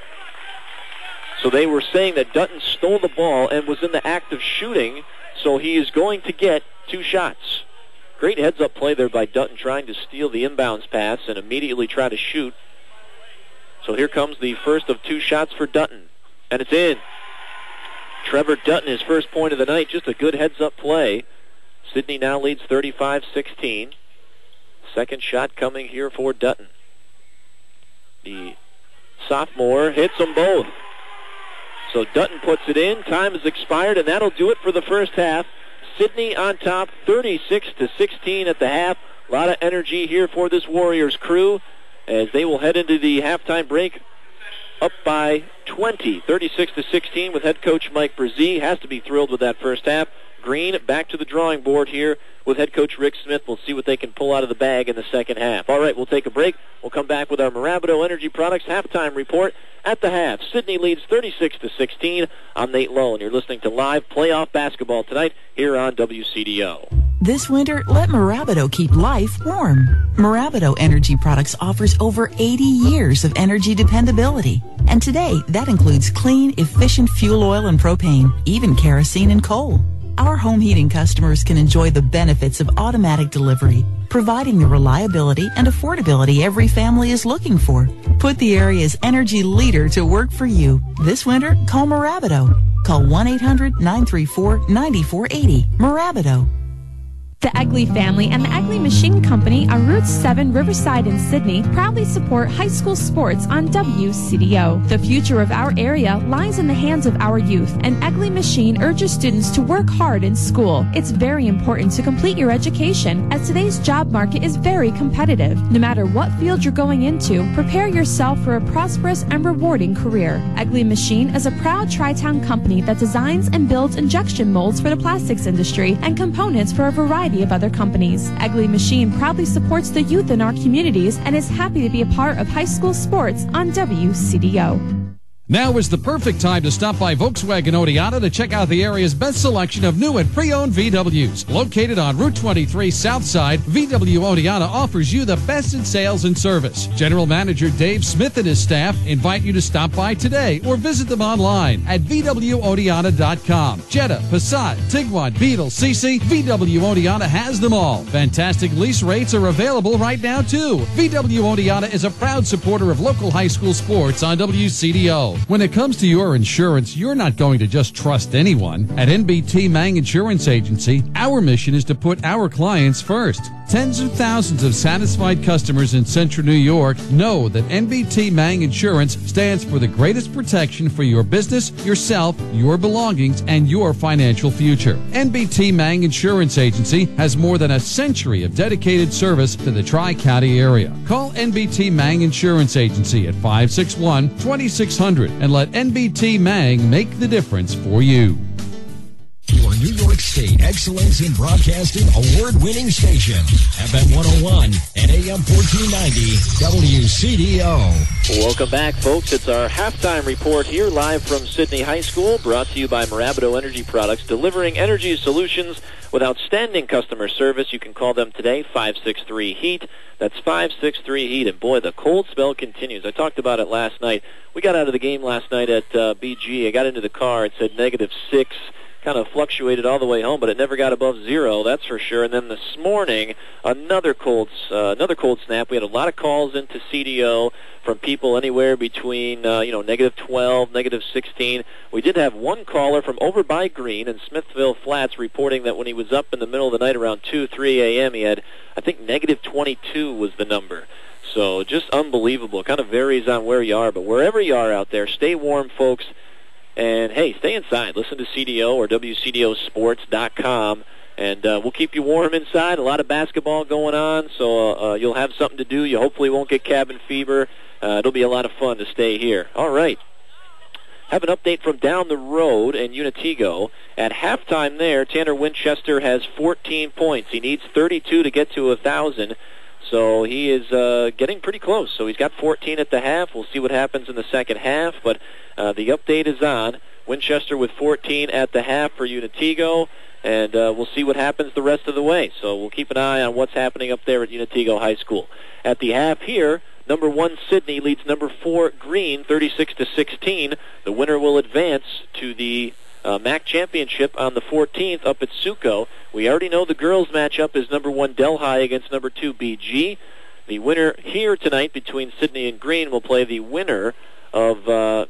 So they were saying that Dutton stole the ball and was in the act of shooting, so he is going to get 2 shots. Great heads-up play there by Dutton, trying to steal the inbounds pass and immediately try to shoot. So here comes the first of 2 shots for Dutton, and it's in. Trevor Dutton, his first point of the night, just a good heads-up play. Sidney now leads 35-16. Second shot coming here for Dutton. The sophomore hits them both. So Dutton puts it in. Time has expired, and that'll do it for the first half. Sidney on top, 36-16 at the half. A lot of energy here for this Warriors crew as they will head into the halftime break up by 20, 36-16 with head coach Mike Brzee. Has to be thrilled with that first half. Green back to the drawing board here with head coach Rick Smith. We'll see what they can pull out of the bag in the second half. All right, we'll take a break. We'll come back with our Mirabito Energy Products halftime report at the half. Sidney leads 36-16. I'm Nate Lowe, and you're listening to live playoff basketball tonight here on WCDO. This winter, let Mirabito keep life warm. Mirabito Energy Products offers over 80 years of energy dependability. And today, that includes clean, efficient fuel oil and propane, even kerosene and coal. Our home heating customers can enjoy the benefits of automatic delivery, providing the reliability and affordability every family is looking for. Put the area's energy leader to work for you. This winter, call Mirabito. Call 1-800-934-9480. Marabato. The Egley family and the Egley Machine Company on Route 7 Riverside in Sydney proudly support high school sports on WCDO. The future of our area lies in the hands of our youth, and Egley Machine urges students to work hard in school. It's very important to complete your education, as today's job market is very competitive. No matter what field you're going into, prepare yourself for a prosperous and rewarding career. Egley Machine is a proud Tri-Town company that designs and builds injection molds for the plastics industry and components for a variety of other companies. Egley Machine proudly supports the youth in our communities and is happy to be a part of high school sports on WCDO. Now is the perfect time to stop by Volkswagen Oneonta to check out the area's best selection of new and pre-owned VWs. Located on Route 23 South Side, VW Oneonta offers you the best in sales and service. General Manager Dave Smith and his staff invite you to stop by today or visit them online at VWOneonta.com. Jetta, Passat, Tiguan, Beetle, CC, VW Oneonta has them all. Fantastic lease rates are available right now too. VW Oneonta is a proud supporter of local high school sports on WCDO. When it comes to your insurance, you're not going to just trust anyone. At NBT Mang Insurance Agency, our mission is to put our clients first. Tens of thousands of satisfied customers in Central New York know that NBT Mang Insurance stands for the greatest protection for your business, yourself, your belongings, and your financial future. NBT Mang Insurance Agency has more than a century of dedicated service to the Tri-County area. Call NBT Mang Insurance Agency at 561-2600 and let NBT Mang make the difference for you. Your New York State Excellence in Broadcasting award-winning station, FM 101 and AM 1490 WCDO. Welcome back, folks. It's our halftime report here live from Sydney High School, brought to you by Marabato Energy Products, delivering energy solutions with outstanding customer service. You can call them today, 563-HEAT. That's 563-HEAT. And boy, the cold spell continues. I talked about it last night. We got out of the game last night at BG. I got into the car. It said -6. Kind of fluctuated all the way home, but it never got above 0, that's for sure. And then this morning, another cold snap. We had a lot of calls into CDO from people anywhere between -12, -16. We did have one caller from over by Green in Smithville Flats reporting that when he was up in the middle of the night around 2, 3 a.m., he had, I think, -22 was the number. So just unbelievable. Kind of varies on where you are, but wherever you are out there, stay warm, folks. And, hey, stay inside. Listen to CDO or WCDOsports.com, and we'll keep you warm inside. A lot of basketball going on, so you'll have something to do. You hopefully won't get cabin fever. It'll be a lot of fun to stay here. All right. Have an update from down the road in Unitego. At halftime there, Tanner Winchester has 14 points. He needs 32 to get to 1,000. So he is getting pretty close. So he's got 14 at the half. We'll see what happens in the second half. But the update is on. Winchester with 14 at the half for Unitego. And we'll see what happens the rest of the way. So we'll keep an eye on what's happening up there at Unitego High School. At the half here, number 1 Sydney leads number 4 Green 36-16. The winner will advance to the MAC Championship on the 14th up at Suco. We already know the girls' matchup is number 1 Delhi against number 2 BG. The winner here tonight between Sydney and Green will play the winner of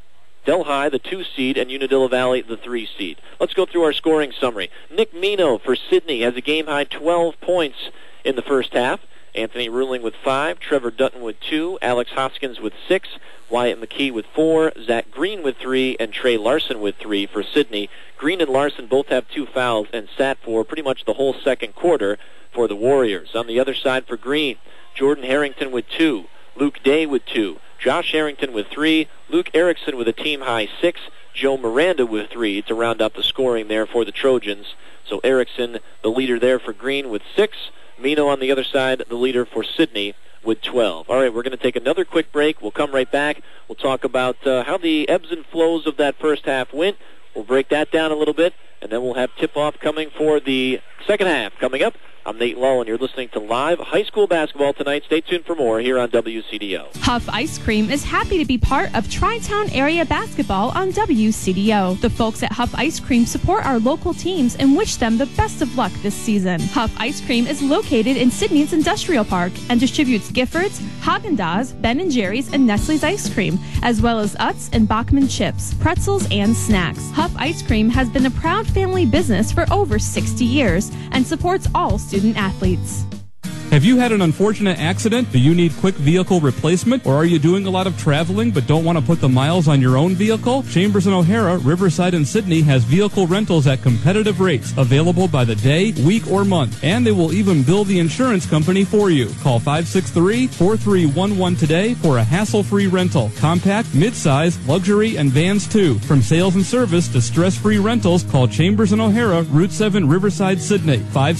Delhi, the 2 seed, and Unadilla Valley, the 3 seed. Let's go through our scoring summary. Nick Mino for Sydney has a game-high 12 points in the first half. Anthony Ruling with 5, Trevor Dutton with 2, Alex Hoskins with 6, Wyatt McKee with 4, Zach Green with 3, and Trey Larson with 3 for Sydney. Green and Larson both have 2 fouls and sat for pretty much the whole second quarter for the Warriors. On the other side for Green, Jordan Harrington with 2, Luke Day with 2, Josh Harrington with 3, Luke Erickson with a team-high 6, Joe Miranda with 3 to round out the scoring there for the Trojans. So Erickson, the leader there for Green with 6, Mino on the other side, the leader for Sydney with 12. All right, we're going to take another quick break. We'll come right back. We'll talk about how the ebbs and flows of that first half went. We'll break that down a little bit, and then we'll have tip-off coming for the second half coming up I'm Nate Lowe, and you're listening to live high school basketball tonight. Stay tuned for more here on WCDO. Huff Ice Cream is happy to be part of Tri-Town area basketball on WCDO. The folks at Huff Ice Cream support our local teams and wish them the best of luck this season. Huff Ice Cream is located in Sydney's Industrial Park and distributes Giffords, Haagen-Dazs, Ben & Jerry's, and Nestle's ice cream, as well as Utz and Bachman chips, pretzels, and snacks. Huff Ice Cream has been a proud family business for over 60 years and supports all student athletes. Have you had an unfortunate accident? Do you need quick vehicle replacement? Or are you doing a lot of traveling but don't want to put the miles on your own vehicle? Chambers in O'Hara, Riverside, and Sydney has vehicle rentals at competitive rates, available by the day, week, or month. And they will even bill the insurance company for you. Call 563-4311 today for a hassle-free rental. Compact, mid-size, luxury, and vans too. From sales and service to stress-free rentals, call Chambers in O'Hara, Route 7, Riverside, Sydney.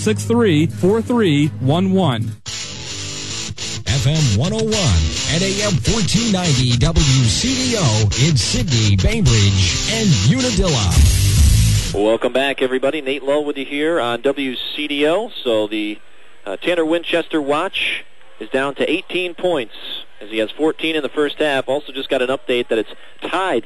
563-4311. FM 101 and AM 1490 WCDO in Sydney, Bainbridge, and Unadilla. Welcome back, everybody. Nate Lowe with you here on WCDO. So the Tanner Winchester watch is down to 18 points as he has 14 in the first half. Also just got an update that it's tied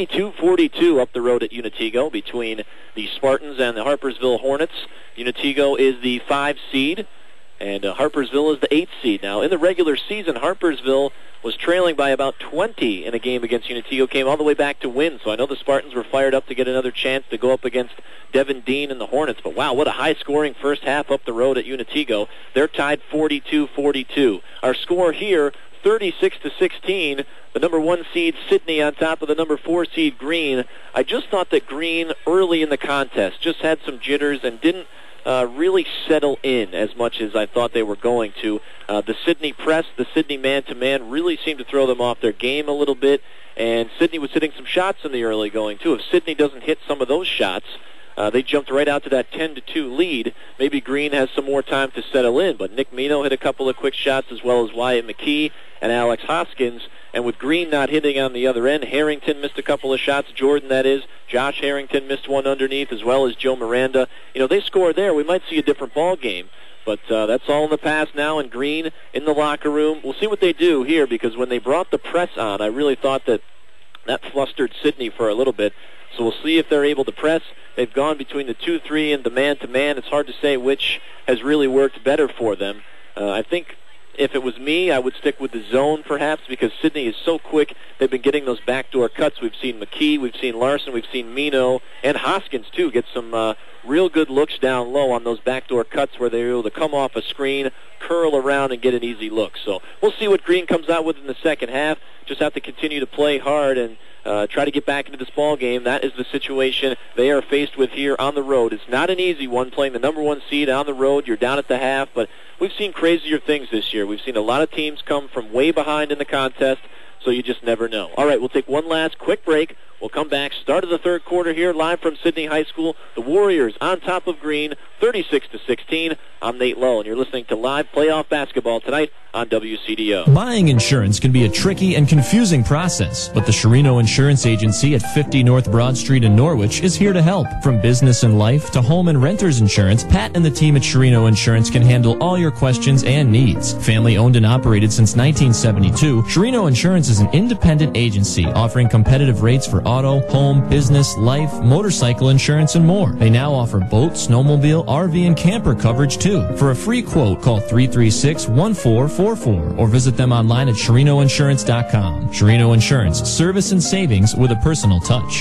42-42 up the road at Unatigo between the Spartans and the Harpersville Hornets. Unatigo is the 5 seed. And Harpersville is the 8th seed. Now, in the regular season, Harpersville was trailing by about 20 in a game against Unatigo, came all the way back to win. So I know the Spartans were fired up to get another chance to go up against Devin Dean and the Hornets. But wow, what a high-scoring first half up the road at Unatigo. They're tied 42-42. Our score here, 36-16. The number 1 seed, Sydney, on top of the number 4 seed, Green. I just thought that Green, early in the contest, just had some jitters and didn't really settle in as much as I thought they were going to. The Sydney press, the Sydney man-to-man really seemed to throw them off their game a little bit, and Sydney was hitting some shots in the early going, too. If Sydney doesn't hit some of those shots, they jumped right out to that 10-2 lead. Maybe Green has some more time to settle in, but Nick Mino hit a couple of quick shots, as well as Wyatt McKee and Alex Hoskins. And with Green not hitting on the other end, Harrington missed a couple of shots. Jordan, that is. Josh Harrington missed one underneath, as well as Joe Miranda. You know, they score there. We might see a different ball game. But that's all in the past now, and Green in the locker room. We'll see what they do here, because when they brought the press on, I really thought that flustered Sydney for a little bit. So we'll see if they're able to press. They've gone between the 2-3 and the man-to-man. It's hard to say which has really worked better for them. I think if it was me, I would stick with the zone, perhaps, because Sydney is so quick. They've been getting those backdoor cuts. We've seen McKee, we've seen Larson, we've seen Mino, and Hoskins, too, get some real good looks down low on those backdoor cuts where they're able to come off a screen, curl around, and get an easy look. So we'll see what Green comes out with in the second half. Just have to continue to play hard and try to get back into this ball game. That is the situation they are faced with here on the road. It's not an easy one, playing the number 1 seed on the road. You're down at the half, but we've seen crazier things this year. We've seen a lot of teams come from way behind in the contest, so you just never know. All right, we'll take one last quick break. We'll come back, start of the third quarter here, live from Sydney High School. The Warriors on top of Green, 36-16. I'm Nate Lowe, and you're listening to live playoff basketball tonight on WCDO. Buying insurance can be a tricky and confusing process, but the Sherino Insurance Agency at 50 North Broad Street in Norwich is here to help. From business and life to home and renter's insurance, Pat and the team at Sherino Insurance can handle all your questions and needs. Family owned and operated since 1972, Sherino Insurance is an independent agency offering competitive rates for auto, home, business, life, motorcycle insurance, and more. They now offer boat, snowmobile, RV, and camper coverage too. For a free quote, call 336-1444 or visit them online at SherinoInsurance.com. Sherino Insurance, service and savings with a personal touch.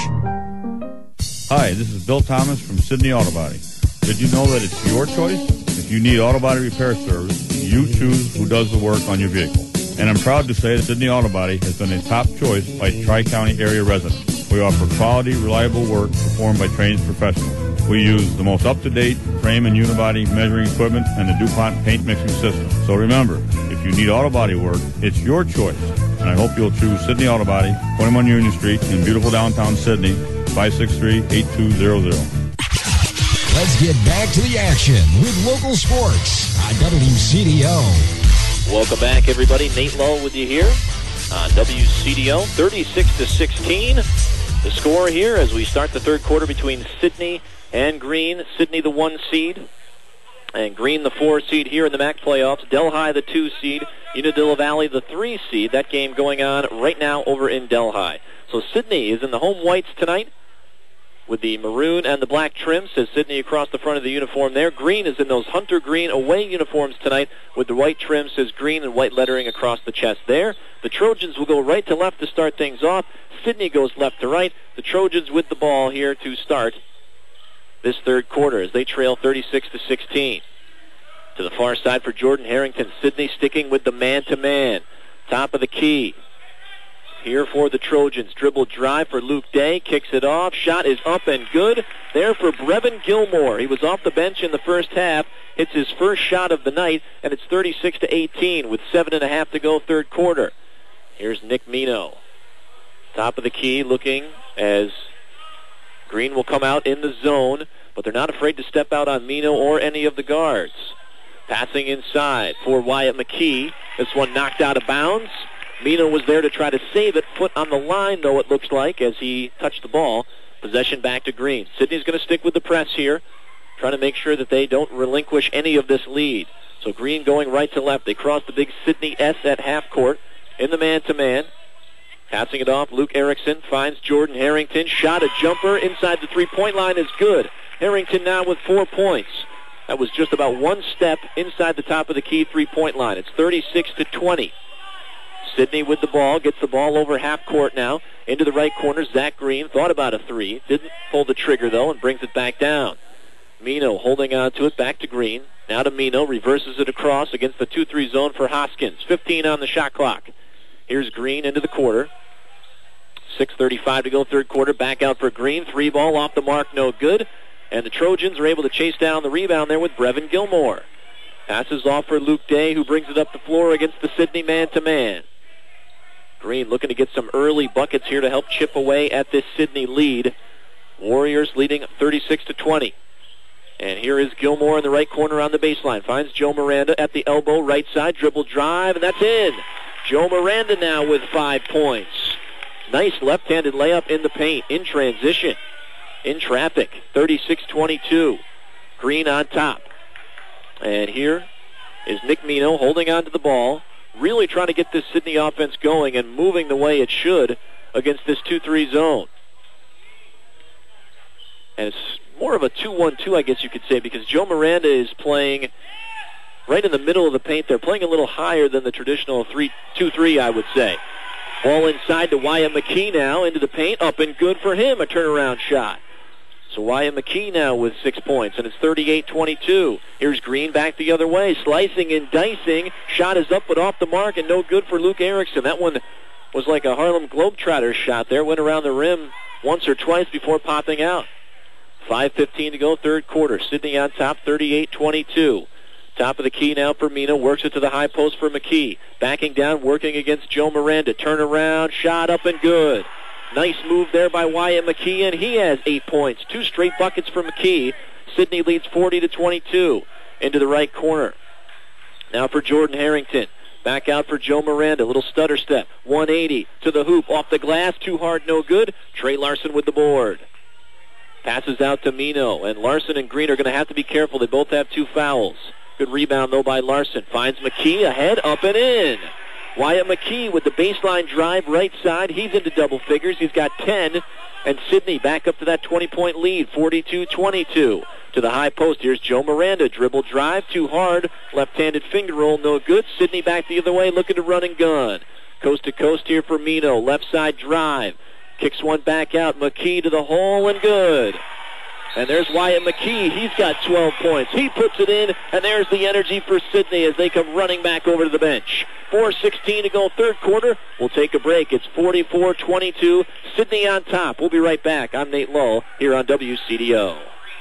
Hi, this is Bill Thomas from Sydney Auto Body. Did you know that it's your choice? If you need auto body repair service, you choose who does the work on your vehicle. And I'm proud to say that Sydney Auto Body has been a top choice by Tri-County area residents. We offer quality, reliable work performed by trained professionals. We use the most up-to-date frame and unibody measuring equipment and the DuPont paint mixing system. So remember, if you need auto body work, it's your choice. And I hope you'll choose Sydney Auto Body, 21 Union Street in beautiful downtown Sydney, 563-8200. Let's get back to the action with local sports on WCDO. Welcome back, everybody. Nate Lowe with you here on WCDO, 36-16. The score here as we start the third quarter between Sydney and Green. Sydney, the 1 seed, And Green, the 4 seed here in the MAC playoffs. Delhi, the 2 seed. Unadilla Valley, the 3 seed. That game going on right now over in Delhi. So Sidney is in the home whites tonight with the maroon and the black trim. Says Sidney across the front of the uniform there. Green is in those hunter green away uniforms tonight with the white trim. Says Green and white lettering across the chest there. The Trojans will go right to left to start things off. Sidney goes left to right. The Trojans with the ball here to start this third quarter as they trail 36-16. To the far side for Jordan Harrington. Sidney sticking with the man-to-man. Top of the key. Here for the Trojans. Dribble drive for Luke Day. Kicks it off. Shot is up and good. There for Brevin Gilmore. He was off the bench in the first half. Hits his first shot of the night, and it's 36-18 with 7.5 to go third quarter. Here's Nick Mino. Top of the key looking as Green will come out in the zone, but they're not afraid to step out on Mino or any of the guards. Passing inside for Wyatt McKee. This one knocked out of bounds. Mino was there to try to save it. Foot on the line, though, it looks like, as he touched the ball. Possession back to Green. Sidney's going to stick with the press here, trying to make sure that they don't relinquish any of this lead. So Green going right to left. They cross the big Sidney S at half court in the man-to-man. Passing it off, Luke Erickson finds Jordan Harrington. Shot, a jumper inside the three-point line is good. Harrington now with 4 points. That was just about one step inside the top of the key three-point line. It's 36-20. Sidney with the ball, gets the ball over half court now. Into the right corner, Zach Green thought about a three. Didn't pull the trigger, though, and brings it back down. Mino holding on to it, back to Green. Now to Mino, reverses it across against the 2-3 zone for Hoskins. 15 on the shot clock. Here's Green into the quarter. 6:35 to go third quarter. Back out for Green. 3 ball off the mark, no good. And the Trojans are able to chase down the rebound there with Brevin Gilmore. Passes off for Luke Day, who brings it up the floor against the Sidney man-to-man. Green looking to get some early buckets here to help chip away at this Sidney lead. Warriors leading 36-20. And here is Gilmore in the right corner on the baseline. Finds Joe Miranda at the elbow, right side, dribble drive, and that's in. Joe Miranda now with 5 points. Nice left-handed layup in the paint, in transition, in traffic. 36-22. Green on top. And here is Nick Mino holding on to the ball, really trying to get this Sidney offense going and moving the way it should against this 2-3 zone. And it's more of a 2-1-2, I guess you could say, because Joe Miranda is playing right in the middle of the paint. They're playing a little higher than the traditional 2-3, I would say. Ball inside to Wyatt McKee now, into the paint, up and good for him, a turnaround shot. So Wyatt McKee now with 6 points, and it's 38-22. Here's Green back the other way, slicing and dicing. Shot is up but off the mark, and no good for Luke Erickson. That one was like a Harlem Globetrotters shot there, went around the rim once or twice before popping out. 5:15 to go, third quarter. Sidney on top, 38-22. Top of the key now for Mino. Works it to the high post for McKee. Backing down, working against Joe Miranda. Turnaround, shot up and good. Nice move there by Wyatt McKee, and he has 8 points. 2 straight buckets for McKee. Sidney leads 40-22. Into the right corner. Now for Jordan Harrington. Back out for Joe Miranda. Little stutter step. 180 to the hoop. Off the glass. Too hard, no good. Trey Larson with the board. Passes out to Mino, and Larson and Green are going to have to be careful. They both have 2 fouls. Good rebound, though, by Larson. Finds McKee ahead, up and in. Wyatt McKee with the baseline drive right side. He's into double figures. He's got 10. And Sidney back up to that 20-point lead, 42-22. To the high post, here's Joe Miranda. Dribble drive, too hard. Left-handed finger roll, no good. Sidney back the other way, looking to run and gun. Coast to coast here for Mino. Left side drive. Kicks one back out. McKee to the hole and good. And there's Wyatt McKee. He's got 12 points. He puts it in, and there's the energy for Sidney as they come running back over to the bench. 4:16 to go third quarter. We'll take a break. It's 44-22. Sidney on top. We'll be right back. I'm Nate Lowe here on WCDO.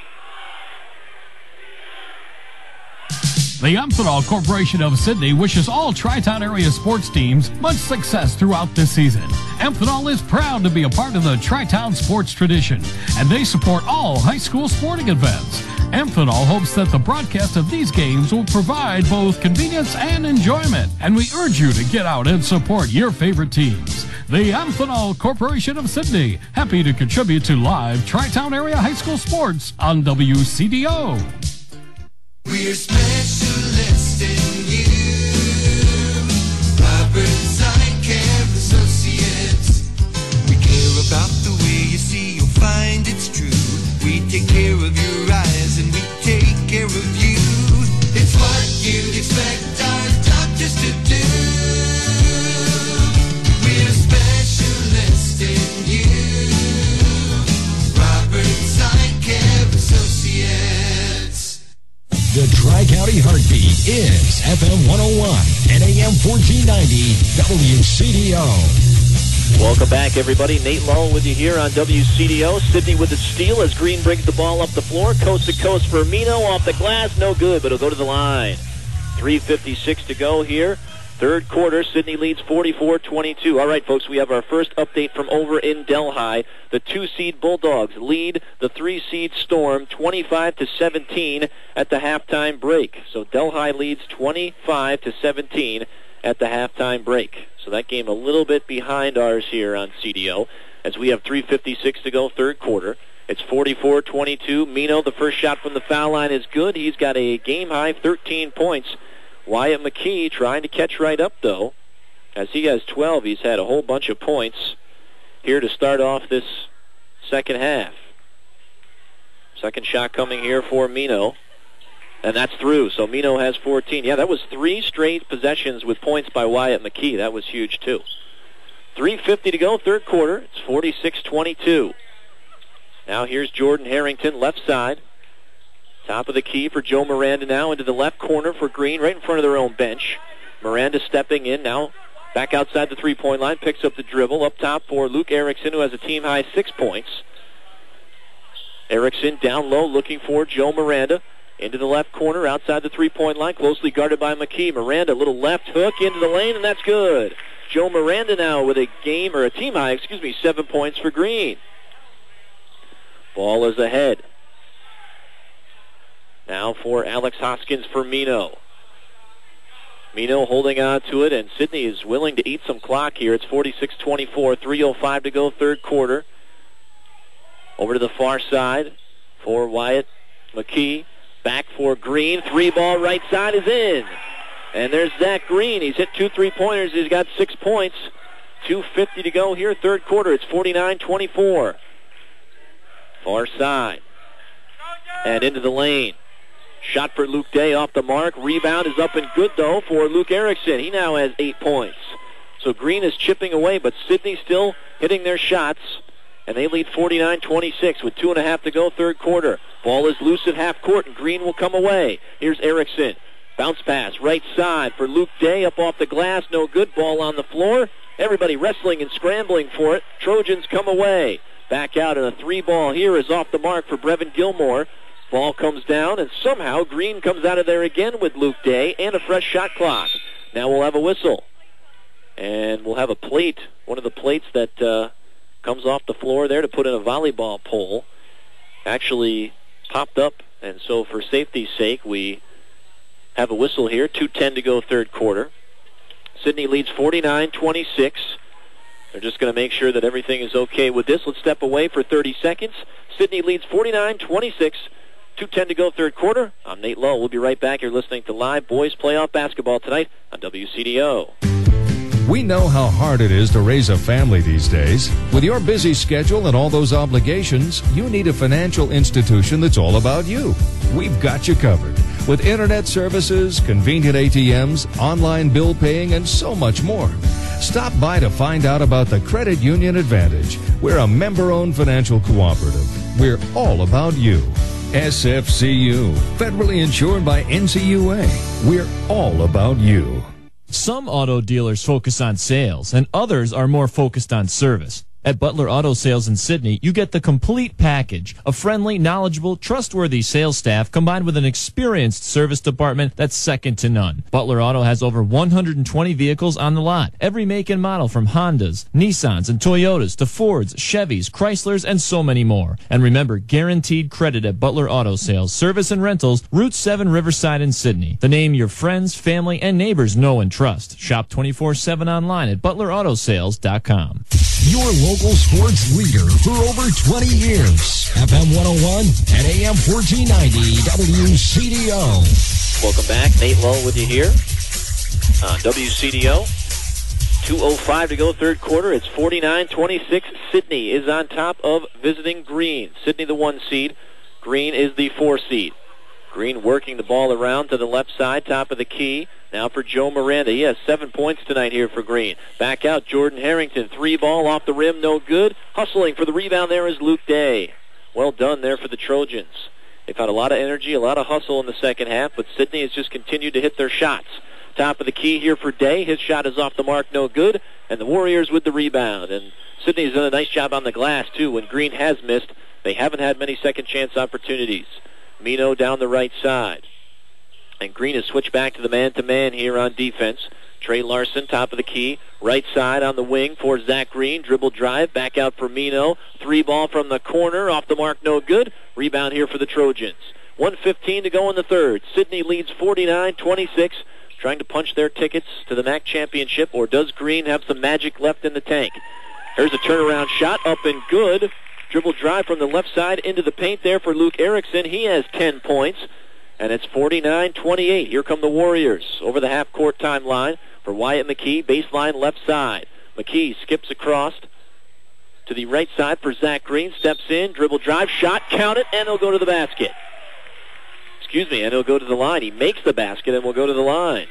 The Amphenol Corporation of Sidney wishes all Tri-Town area sports teams much success throughout this season. Amphenol is proud to be a part of the Tri-Town sports tradition, and they support all high school sporting events. Amphenol hopes that the broadcast of these games will provide both convenience and enjoyment, and we urge you to get out and support your favorite teams. The Amphenol Corporation of Sidney, happy to contribute to live Tri-Town area high school sports on WCDO. We're specialists in you. Roberts Eye Care Associates. We care about the way you see, you'll find it's true. We take care of your eyes and we take care of you. It's what you'd expect our doctors to do. We're specialists in you. Roberts Eye Care Associates. The Tri-County Heartbeat is FM 101 and AM 1490 WCDO. Welcome back, everybody. Nate Lowe with you here on WCDO. Sydney with the steal as Green brings the ball up the floor. Coast to coast for Mino. Off the glass, no good, but it'll go to the line. 3:56 to go here. Third quarter, Sydney leads 44-22. All right, folks, we have our first update from over in Delhi. The 2-seed Bulldogs lead the 3-seed Storm 25-17 at the halftime break. So Delhi leads 25-17 at the halftime break. So that game a little bit behind ours here on CDO as we have 3:56 to go, third quarter. It's 44-22. Mino, the first shot from the foul line is good. He's got a game-high 13 points. Wyatt McKee trying to catch right up, though. As he has 12, he's had a whole bunch of points here to start off this second half. Second shot coming here for Mino. And that's through. So Mino has 14. Yeah, that was 3 straight possessions with points by Wyatt McKee. That was huge, too. 3:50 to go, third quarter. It's 46-22. Now here's Jordan Harrington, left side. Top of the key for Joe Miranda now into the left corner for Green, right in front of their own bench. Miranda stepping in now. Back outside the three-point line, picks up the dribble. Up top for Luke Erickson, who has a team-high 6 points. Erickson down low looking for Joe Miranda. Into the left corner, outside the three-point line, closely guarded by McKee. Miranda, little left hook into the lane, and that's good. Joe Miranda now with a team-high, 7 points for Green. Ball is ahead. Now for Alex Hoskins for Mino. Mino holding on to it, and Sydney is willing to eat some clock here. It's 46-24, 3:05 to go, third quarter. Over to the far side for Wyatt McKee. Back for Green. 3-ball right side is in. And there's Zach Green. He's hit 2 3-pointers. He's got 6 points. 2:50 to go here, third quarter. It's 49-24. Far side. And into the lane. Shot for Luke Day off the mark. Rebound is up and good, though, for Luke Erickson. He now has 8 points. So Green is chipping away, but Sydney still hitting their shots. And they lead 49-26 with 2.5 to go, third quarter. Ball is loose at half court, and Green will come away. Here's Erickson. Bounce pass, right side for Luke Day. Up off the glass, no good. Ball on the floor. Everybody wrestling and scrambling for it. Trojans come away. Back out, and a 3-ball here is off the mark for Brevin Gilmore. Ball comes down, and somehow Green comes out of there again with Luke Day and a fresh shot clock. Now we'll have a whistle. And we'll have a plate, one of the plates that comes off the floor there to put in a volleyball pole. Actually popped up, and so for safety's sake, we have a whistle here. 2:10 to go, third quarter. Sydney leads 49-26. They're just going to make sure that everything is okay with this. Let's step away for 30 seconds. Sydney leads 49-26. 2:10 to go, third quarter. I'm Nate Lowe. We'll be right back. You're listening to Live Boys Playoff Basketball tonight on WCDO. We know how hard it is to raise a family these days. With your busy schedule and all those obligations, you need a financial institution that's all about you. We've got you covered. With internet services, convenient ATMs, online bill paying, and so much more. Stop by to find out about the Credit Union Advantage. We're a member-owned financial cooperative. We're all about you. SFCU, federally insured by NCUA. We're all about you. Some auto dealers focus on sales, and others are more focused on service. At Butler Auto Sales in Sydney, you get the complete package. A friendly, knowledgeable, trustworthy sales staff combined with an experienced service department that's second to none. Butler Auto has over 120 vehicles on the lot. Every make and model from Hondas, Nissans, and Toyotas to Fords, Chevys, Chryslers, and so many more. And remember, guaranteed credit at Butler Auto Sales, service and rentals, Route 7 Riverside in Sydney. The name your friends, family, and neighbors know and trust. Shop 24/7 online at butleраutosales.com. your local sports leader for over 20 years. FM 101 and AM 1490 WCDO. Welcome back. Nate Lowe with you here on WCDO. 2:05 to go, third quarter. It's 49-26. Sydney is on top of visiting Green. Sydney the 1 seed. Green is the 4 seed. Green working the ball around to the left side, top of the key. Now for Joe Miranda. He has 7 points tonight here for Green. Back out, Jordan Harrington. 3 ball off the rim, no good. Hustling for the rebound there is Luke Day. Well done there for the Trojans. They've had a lot of energy, a lot of hustle in the second half, but Sydney has just continued to hit their shots. Top of the key here for Day. His shot is off the mark, no good. And the Warriors with the rebound. And Sydney's done a nice job on the glass, too. When Green has missed, they haven't had many second-chance opportunities. Mino down the right side. And Green has switched back to the man-to-man here on defense. Trey Larson, top of the key. Right side on the wing for Zach Green. Dribble drive, back out for Mino. 3 ball from the corner, off the mark, no good. Rebound here for the Trojans. 1:15 to go in the third. Sydney leads 49-26. Trying to punch their tickets to the MAC championship, or does Green have some magic left in the tank? There's a turnaround shot, up and good. Dribble drive from the left side into the paint there for Luke Erickson. He has 10 points, and it's 49-28. Here come the Warriors over the half-court timeline for Wyatt McKee, baseline left side. McKee skips across to the right side for Zach Green, steps in, dribble drive, shot, count it, and he'll go to the basket. And he'll go to the line. He makes the basket and will go to the line.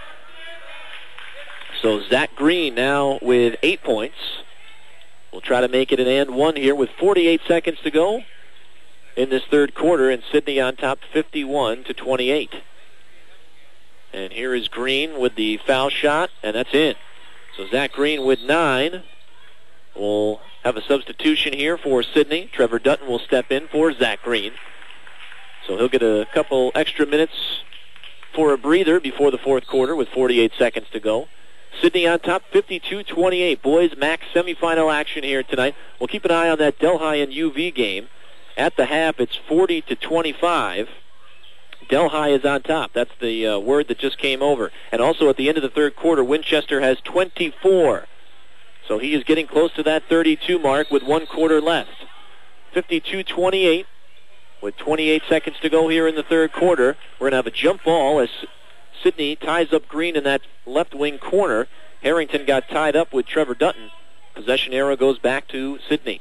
So Zach Green now with 8 points. We'll try to make it an and one here with 48 seconds to go in this third quarter, and Sydney on top 51-28. And here is Green with the foul shot, and that's in. So Zach Green with 9. We'll have a substitution here for Sydney. Trevor Dutton will step in for Zach Green. So he'll get a couple extra minutes for a breather before the fourth quarter with 48 seconds to go. Sydney on top, 52-28. Boys MAC semifinal action here tonight. We'll keep an eye on that Delhi and UV game. At the half, it's 40-25. Delhi is on top. That's the word that just came over. And also at the end of the third quarter, Winchester has 24. So he is getting close to that 32 mark with 1 quarter left. 52-28. With 28 seconds to go here in the third quarter, we're going to have a jump ball as Sydney ties up Green in that left wing corner. Harrington got tied up with Trevor Dutton. Possession arrow goes back to Sydney.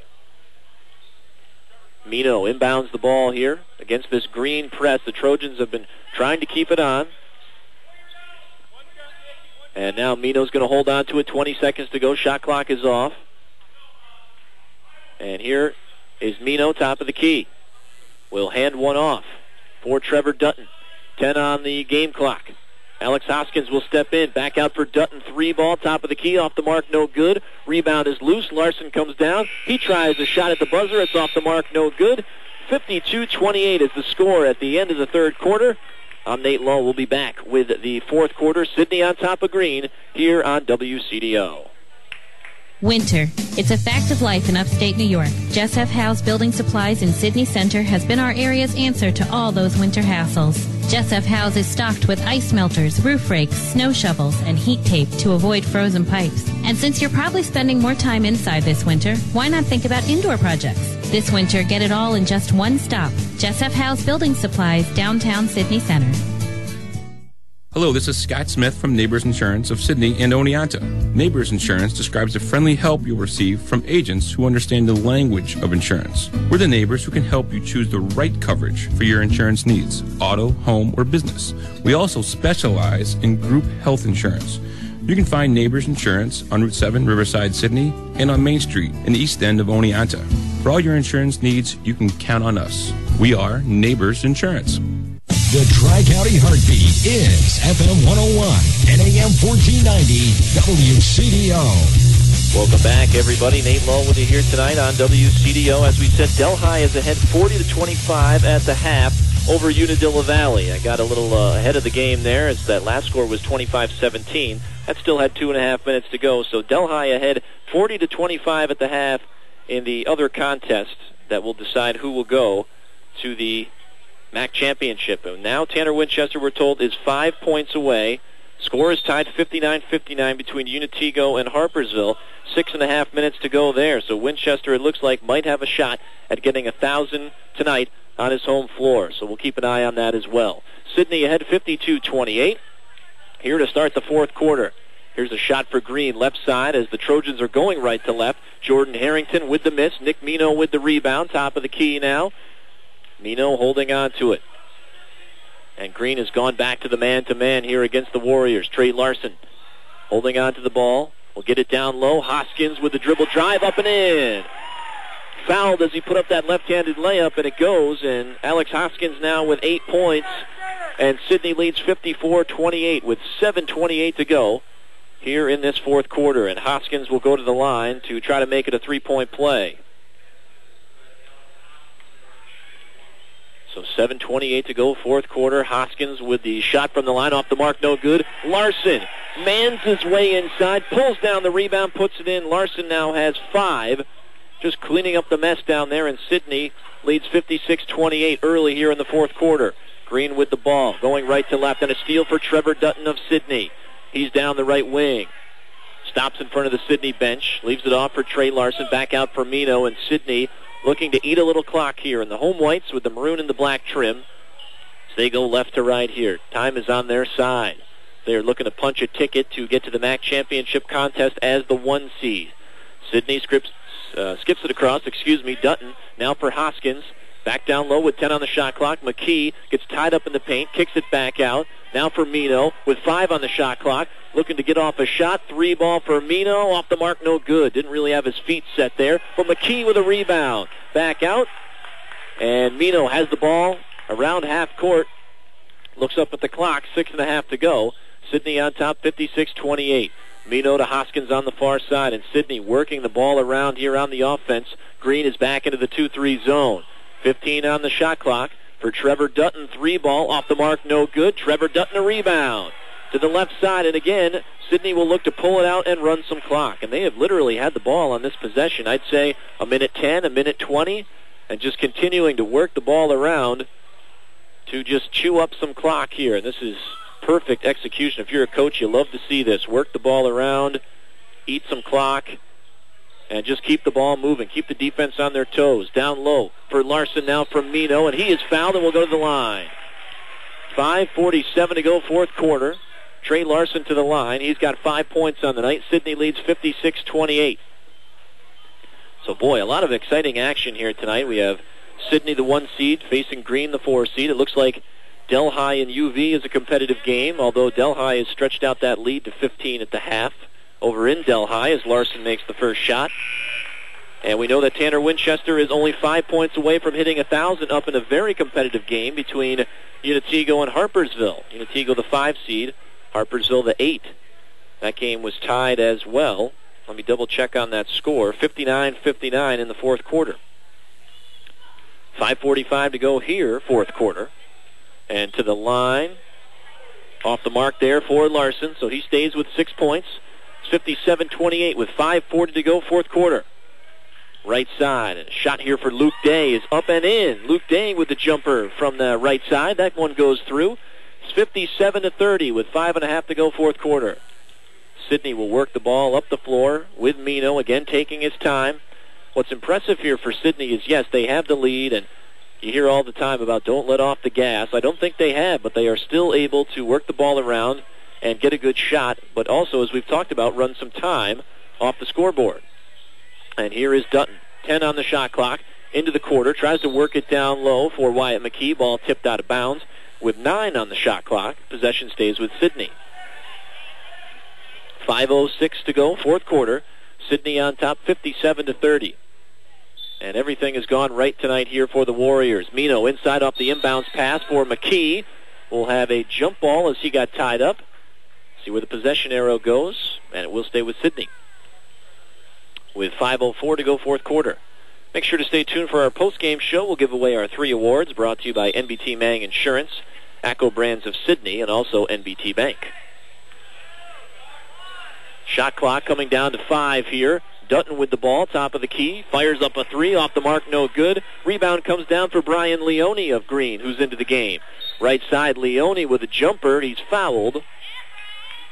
Mino inbounds the ball here against this Green press. The Trojans have been trying to keep it on. And now Mino's going to hold on to it. 20 seconds to go. Shot clock is off. And here is Mino, top of the key. Will hand one off for Trevor Dutton. 10 on the game clock. Alex Hoskins will step in. Back out for Dutton. 3 ball, top of the key, off the mark, no good. Rebound is loose. Larson comes down. He tries a shot at the buzzer. It's off the mark, no good. 52-28 is the score at the end of the third quarter. I'm Nate Lowe. We'll be back with the fourth quarter. Sydney on top of Green here on WCDO. Winter. It's a fact of life in upstate New York. Jess F. Howe's Building Supplies in Sydney Center has been our area's answer to all those winter hassles. Jess F. Howe's is stocked with ice melters, roof rakes, snow shovels, and heat tape to avoid frozen pipes. And since you're probably spending more time inside this winter, why not think about indoor projects? This winter, get it all in just one stop. Jess F. Howe's Building Supplies, downtown Sydney Center. Hello, this is Scott Smith from Neighbors Insurance of Sydney and Oneonta. Neighbors Insurance describes the friendly help you'll receive from agents who understand the language of insurance. We're the neighbors who can help you choose the right coverage for your insurance needs, auto, home, or business. We also specialize in group health insurance. You can find Neighbors Insurance on Route 7, Riverside, Sydney, and on Main Street in the east end of Oneonta. For all your insurance needs, you can count on us. We are Neighbors Insurance. The Tri-County Heartbeat is FM 101 and AM 1490 WCDO. Welcome back, everybody. Nate Lowe with you here tonight on WCDO. As we said, Delhi is ahead 40-25 at the half over Unadilla Valley. I got a little ahead of the game there as that last score was 25-17. That still had 2.5 minutes to go. So Delhi ahead 40-25 at the half in the other contest that will decide who will go to the MAC championship. And now Tanner Winchester, we're told, is 5 points away. Score is tied 59-59 between Unitego and Harpersville. 6.5 minutes to go there. So Winchester, it looks like, might have a shot at getting 1,000 tonight on his home floor. So we'll keep an eye on that as well. Sidney ahead 52-28. Here to start the fourth quarter. Here's a shot for Green, left side, as the Trojans are going right to left. Jordan Harrington with the miss. Nick Mino with the rebound. Top of the key now. Mino holding on to it. And Green has gone back to the man-to-man here against the Warriors. Trey Larson holding on to the ball. Will get it down low. Hoskins with the dribble drive up and in. Fouled as he put up that left-handed layup, and it goes. And Alex Hoskins now with 8 points. And Sidney leads 54-28 with 7:28 to go here in this fourth quarter. And Hoskins will go to the line to try to make it a three-point play. So 7:28 to go, fourth quarter. Hoskins with the shot from the line, off the mark, no good. Larson mans his way inside, pulls down the rebound, puts it in. Larson now has 5, just cleaning up the mess down there, and Sidney leads 56-28 early here in the fourth quarter. Green with the ball, going right to left, and a steal for Trevor Dutton of Sidney. He's down the right wing. Stops in front of the Sidney bench, leaves it off for Trey Larson, back out for Mino, and Sidney looking to eat a little clock here. And the home whites with the maroon and the black trim, as they go left to right here. Time is on their side. They're looking to punch a ticket to get to the MAC championship contest as the 1 seed. Sidney skips it across, Dutton now for Hoskins. Back down low with 10 on the shot clock. McKee gets tied up in the paint, kicks it back out. Now for Mino with 5 on the shot clock. Looking to get off a shot. 3 ball for Mino. Off the mark, no good. Didn't really have his feet set there. But McKee with a rebound. Back out. And Mino has the ball around half court. Looks up at the clock. 6.5 to go. Sidney on top, 56-28. Mino to Hoskins on the far side. And Sidney working the ball around here on the offense. Green is back into the 2-3 zone. 15 on the shot clock for Trevor Dutton. 3 ball off the mark, no good. Trevor Dutton a rebound to the left side, and again Sidney will look to pull it out and run some clock. And they have literally had the ball on this possession, I'd say a minute 10, a minute 20, and just continuing to work the ball around to just chew up some clock here. And this is perfect execution. If you're a coach, you love to see this. Work the ball around, eat some clock, and just keep the ball moving. Keep the defense on their toes. Down low for Larson now from Mino, and he is fouled and will go to the line. 5:47 to go, fourth quarter. Trey Larson to the line. He's got 5 points on the night. Sidney leads 56-28. So, boy, a lot of exciting action here tonight. We have Sidney, the 1 seed, facing Green, the 4 seed. It looks like Delhi and UV is a competitive game, although Delhi has stretched out that lead to 15 at the half. Over in Delhi as Larson makes the first shot. And we know that Tanner Winchester is only 5 points away from hitting 1,000 up in a very competitive game between Unitego and Harpersville. Unitego the 5 seed, Harpersville the 8. That game was tied as well. Let me double check on that score. 59-59 in the fourth quarter. 5:45 to go here, fourth quarter. And to the line, off the mark there for Larson, so he stays with 6 points. 57-28 with 5:40 to go, fourth quarter. Right side, and a shot here for Luke Day is up and in. Luke Day with the jumper from the right side. That one goes through. It's 57-30 with 5.5 to go, fourth quarter. Sidney will work the ball up the floor with Mino, again taking his time. What's impressive here for Sidney is, yes, they have the lead, and you hear all the time about don't let off the gas. I don't think they have, but they are still able to work the ball around and get a good shot, but also, as we've talked about, run some time off the scoreboard. And here is Dutton, 10 on the shot clock, into the quarter, tries to work it down low for Wyatt McKee, ball tipped out of bounds. With 9 on the shot clock, possession stays with Sidney. 5:06 to go, fourth quarter. Sidney on top, 57-30. And everything has gone right tonight here for the Warriors. Mino inside off the inbounds pass for McKee. Will have a jump ball as he got tied up. See where the possession arrow goes, and it will stay with Sidney. With 5:04 to go, fourth quarter. Make sure to stay tuned for our post-game show. We'll give away our 3 awards brought to you by NBT Mang Insurance, ACCO Brands of Sidney, and also NBT Bank. Shot clock coming down to 5 here. Dutton with the ball, top of the key, fires up a 3, off the mark, no good. Rebound comes down for Brian Leone of Green, who's into the game. Right side, Leone with a jumper. He's fouled.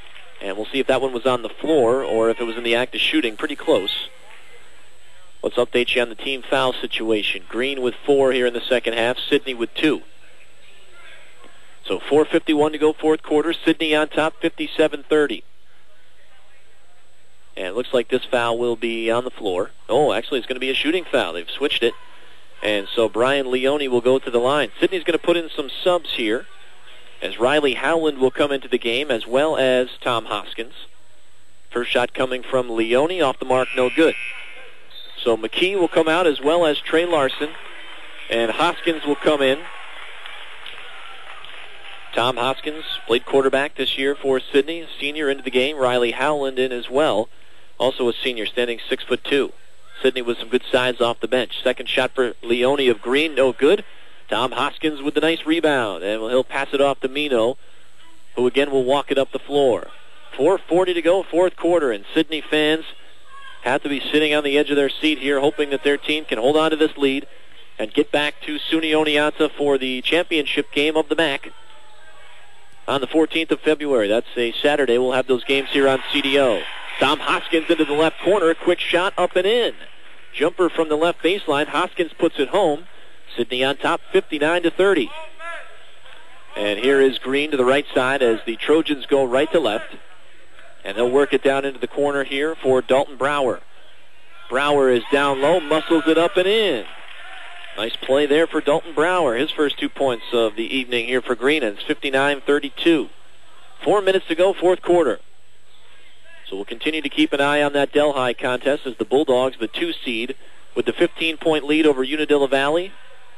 And we'll see if that one was on the floor or if it was in the act of shooting. Pretty close. Let's update you on the team foul situation. Green with 4 here in the second half. Sidney with 2. So 4:51 to go, fourth quarter. Sidney on top, 57-30. And it looks like this foul will be on the floor. Oh, actually, it's going to be a shooting foul. They've switched it. And so Brian Leone will go to the line. Sidney's going to put in some subs here, as Riley Howland will come into the game, as well as Tom Hoskins. First shot coming from Leone, off the mark, no good. So McKee will come out, as well as Trey Larson, and Hoskins will come in. Tom Hoskins played quarterback this year for Sidney, a senior into the game. Riley Howland in as well, also a senior, standing 6'2". Sidney with some good size off the bench. Second shot for Leone of Green, no good. Tom Hoskins with the nice rebound, and he'll pass it off to Mino, who again will walk it up the floor. 4:40 to go, fourth quarter, and Sidney fans have to be sitting on the edge of their seat here, hoping that their team can hold on to this lead and get back to SUNY Oneonta for the championship game of the MAC on the 14th of February. That's a Saturday. We'll have those games here on CDO. Tom Hoskins into the left corner. Quick shot up and in. Jumper from the left baseline. Hoskins puts it home. Sidney on top, 59-30. And here is Green to the right side as the Trojans go right to left. And they'll work it down into the corner here for Dalton Brower. Brower is down low, muscles it up and in. Nice play there for Dalton Brower. His first 2 points of the evening here for Green, and it's 59-32. 4 minutes to go, fourth quarter. So we'll continue to keep an eye on that Delhi contest as the Bulldogs, the 2 seed, with the 15-point lead over Unadilla Valley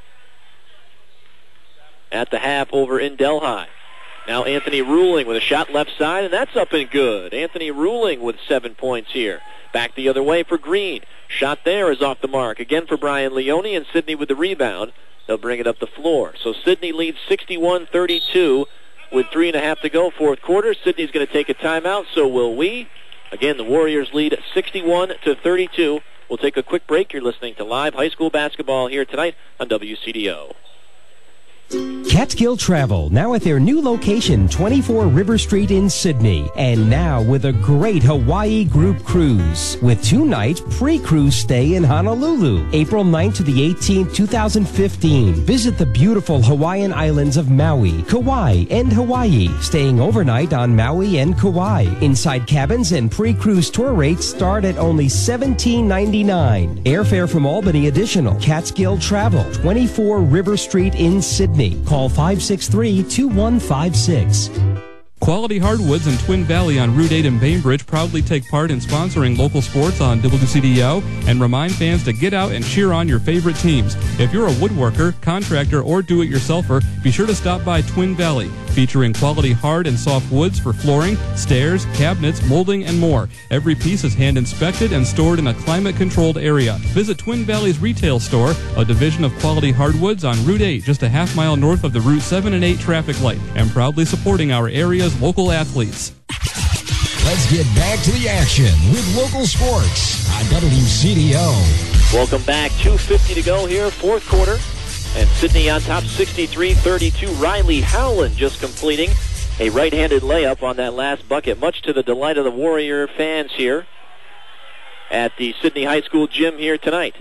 at the half over in Delhi. Now Anthony Ruling with a shot left side, and that's up and good. Anthony Ruling with 7 points here. Back the other way for Green. Shot there is off the mark. Again for Brian Leone, and Sidney with the rebound. They'll bring it up the floor. So Sidney leads 61-32 with 3.5 to go, fourth quarter. Sidney's going to take a timeout, so will we. Again, the Warriors lead 61-32. We'll take a quick break. You're listening to live high school basketball here tonight on WCDO. Catskill Travel, now at their new location, 24 River Street in Sydney. And now with a great Hawaii group cruise with 2-night pre-cruise stay in Honolulu, April 9th to the 18th, 2015. Visit the beautiful Hawaiian islands of Maui, Kauai, and Hawaii, staying overnight on Maui and Kauai. Inside cabins and pre-cruise tour rates start at only $17.99. Airfare from Albany additional. Catskill Travel, 24 River Street in Sydney. Call 563-2156. Quality Hardwoods in Twin Valley on Route 8 in Bainbridge proudly take part in sponsoring local sports on WCDO and remind fans to get out and cheer on your favorite teams. If you're a woodworker, contractor, or do-it-yourselfer, be sure to stop by Twin Valley, featuring quality hard and soft woods for flooring, stairs, cabinets, molding, and more. Every piece is hand-inspected and stored in a climate-controlled area. Visit Twin Valley's retail store, a division of Quality Hardwoods on Route 8, just a half-mile north of the Route 7 and 8 traffic light, and proudly supporting our area's local athletes. Let's get back to the action with local sports on WCDO. Welcome back. 2:50 to go here, fourth quarter. And Sidney on top, 63-32. Riley Howland just completing a right-handed layup on that last bucket, much to the delight of the Warrior fans here at the Sidney High School gym here tonight.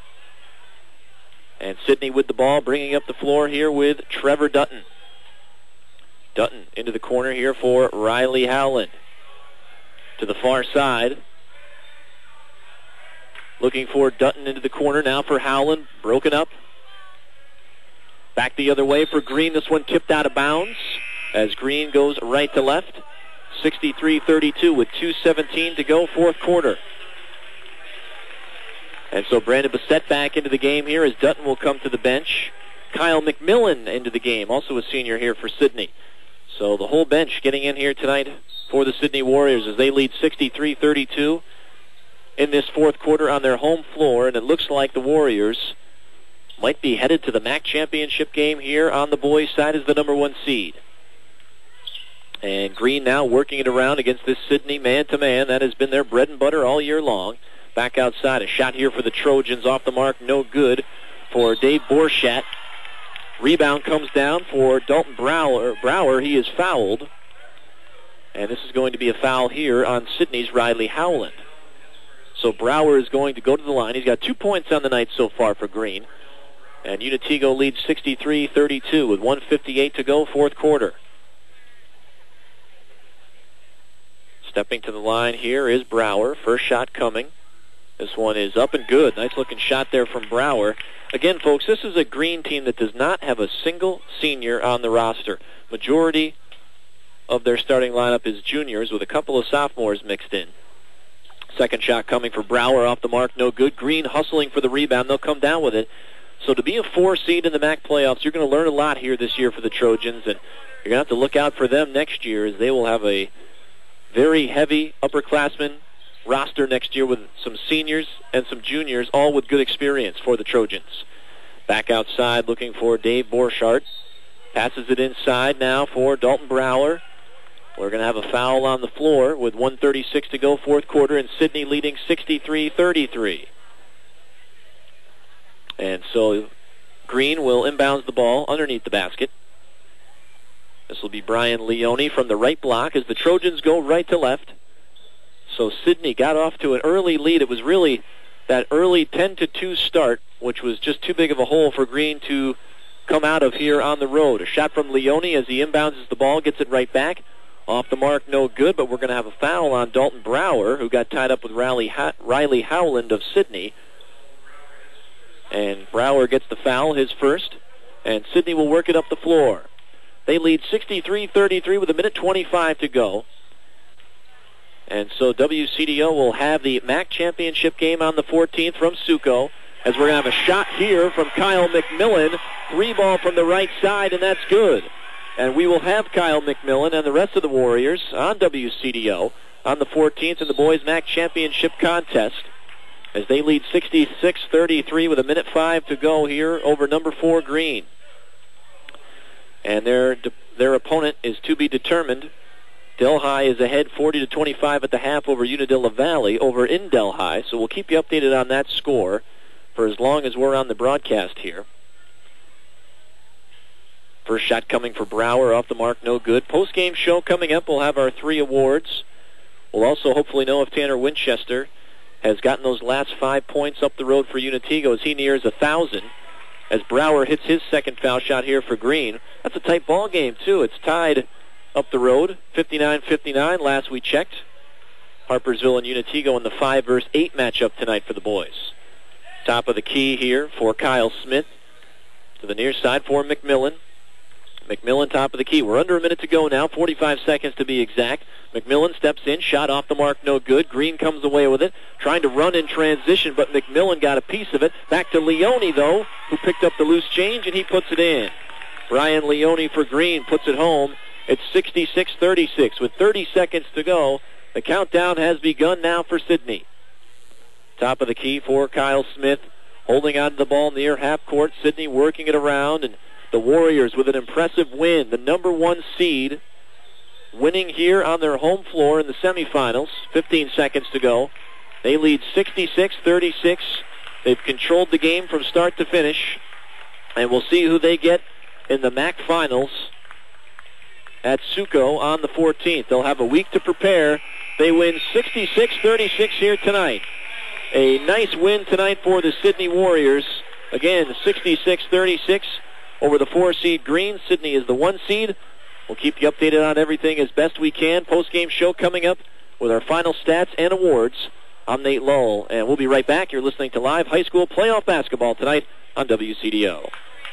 And Sidney with the ball, bringing up the floor here with Trevor Dutton. Dutton into the corner here for Riley Howland. To the far side. Looking for Dutton into the corner now for Howland. Broken up. Back the other way for Green. This one tipped out of bounds as Green goes right to left. 63-32 with 2:17 to go, fourth quarter. And so Brandon Bissett back into the game here as Dutton will come to the bench. Kyle McMillan into the game, also a senior here for Sidney. So the whole bench getting in here tonight for the Sidney Warriors as they lead 63-32 in this fourth quarter on their home floor. And it looks like the Warriors might be headed to the MAC championship game here on the boys' side as the number 1 seed. And Green now working it around against this Sidney man-to-man. That has been their bread and butter all year long. Back outside, a shot here for the Trojans, off the mark, no good for Dave Borchat. Rebound comes down for Dalton Brower. He is fouled. And this is going to be a foul here on Sidney's Riley Howland. So Brower is going to go to the line. He's got 2 points on the night so far for Green. And Unitigo leads 63-32 with 1:58 to go, fourth quarter. Stepping to the line here is Brower. First shot coming. This one is up and good. Nice looking shot there from Brower. Again, folks, this is a Green team that does not have a single senior on the roster. Majority of their starting lineup is juniors with a couple of sophomores mixed in. Second shot coming for Brower, off the mark, no good. Green hustling for the rebound. They'll come down with it. So to be a 4 seed in the MAC playoffs, you're going to learn a lot here this year for the Trojans, and you're going to have to look out for them next year, as they will have a very heavy upperclassmen roster next year with some seniors and some juniors, all with good experience for the Trojans. Back outside looking for Dave Borchardt. Passes it inside now for Dalton Brower. We're going to have a foul on the floor with 1:36 to go, fourth quarter, and Sidney leading 63-33. And so Green will inbounds the ball underneath the basket. This will be Brian Leone from the right block as the Trojans go right to left. So Sidney got off to an early lead. It was really that early 10-2 start, which was just too big of a hole for Green to come out of here on the road. A shot from Leone as he inbounds the ball, gets it right back. Off the mark, no good, but we're going to have a foul on Dalton Brower, who got tied up with Riley Howland of Sidney. And Brower gets the foul, his first, and Sidney will work it up the floor. They lead 63-33 with 1:25 to go. And so WCDO will have the MAC championship game on the 14th from Suco, as we're going to have a shot here from Kyle McMillan. 3-ball from the right side, and that's good. And we will have Kyle McMillan and the rest of the Warriors on WCDO on the 14th in the boys MAC championship contest, as they lead 66-33 with 1:05 to go here over number 4 Green. And their opponent is to be determined. Delhi is ahead 40-25 at the half over Unadilla Valley over in Delhi, so we'll keep you updated on that score for as long as we're on the broadcast here. First shot coming for Brower, off the mark, no good. Post-game show coming up. We'll have our 3 awards. We'll also hopefully know if Tanner Winchester has gotten those last 5 points up the road for Unitigo as he nears 1,000. As Brower hits his second foul shot here for Green. That's a tight ball game, too. It's tied up the road, 59-59 last we checked. Harpersville and Unitigo in the 5-versus-8 matchup tonight for the boys. Top of the key here for Kyle Smith. To the near side for McMillan. McMillan top of the key. We're under a minute to go now, 45 seconds to be exact. McMillan steps in, shot off the mark, no good. Green comes away with it, trying to run in transition, but McMillan got a piece of it. Back to Leone, though, who picked up the loose change, and he puts it in. Brian Leone for Green puts it home. It's 66-36 with 30 seconds to go. The countdown has begun now for Sidney. Top of the key for Kyle Smith, holding on to the ball near half court. Sidney working it around, and the Warriors with an impressive win. The number 1 seed winning here on their home floor in the semifinals. 15 seconds to go. They lead 66-36. They've controlled the game from start to finish. And we'll see who they get in the MAC finals at Suco on the 14th. They'll have a week to prepare. They win 66-36 here tonight. A nice win tonight for the Sidney Warriors. Again, 66-36 over the 4 seed Green. Sidney is the 1 seed. We'll keep you updated on everything as best we can. Post-game show coming up with our final stats and awards. I'm Nate Lowell, and we'll be right back. You're listening to live high school playoff basketball tonight on WCDO.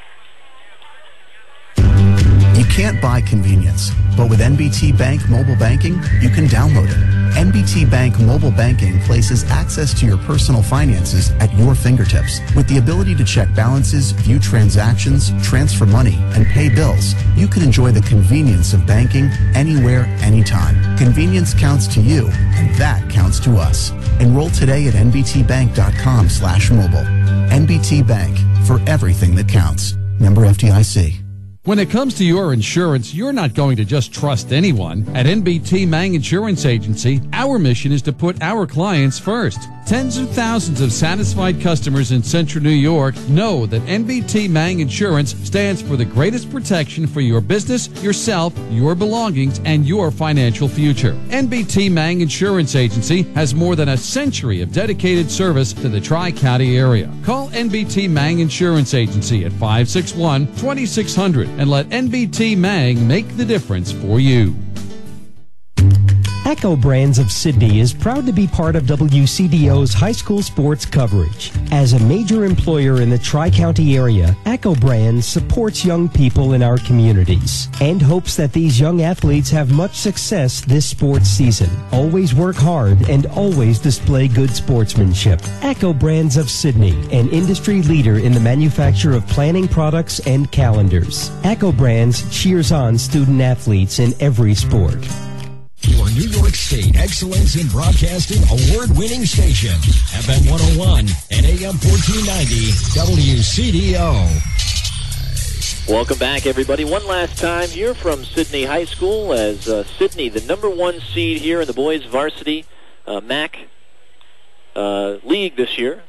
You can't buy convenience, but with NBT Bank mobile banking, you can download it. NBT Bank mobile banking places access to your personal finances at your fingertips. With the ability to check balances, view transactions, transfer money, and pay bills, you can enjoy the convenience of banking anywhere, anytime. Convenience counts to you, and that counts to us. Enroll today at nbtbank.com/mobile. NBT Bank, for everything that counts. Member FDIC. When it comes to your insurance, you're not going to just trust anyone. At NBT Mang Insurance Agency, our mission is to put our clients first. Tens of thousands of satisfied customers in Central New York know that NBT Mang Insurance stands for the greatest protection for your business, yourself, your belongings, and your financial future. NBT Mang Insurance Agency has more than a century of dedicated service to the Tri-County area. Call NBT Mang Insurance Agency at 561-2600 and let NBT Mang make the difference for you. Echo Brands of Sydney is proud to be part of WCDO's high school sports coverage. As a major employer in the Tri-County area, Echo Brands supports young people in our communities and hopes that these young athletes have much success this sports season. Always work hard and always display good sportsmanship. Echo Brands of Sydney, an industry leader in the manufacture of planning products and calendars. Echo Brands cheers on student athletes in every sport. Your New York State Excellence in Broadcasting award-winning station, FM 101 and AM 1490 WCDO. Welcome back, everybody. One last time here from Sydney High School as Sydney, the number one seed here in the boys varsity MAC league this year.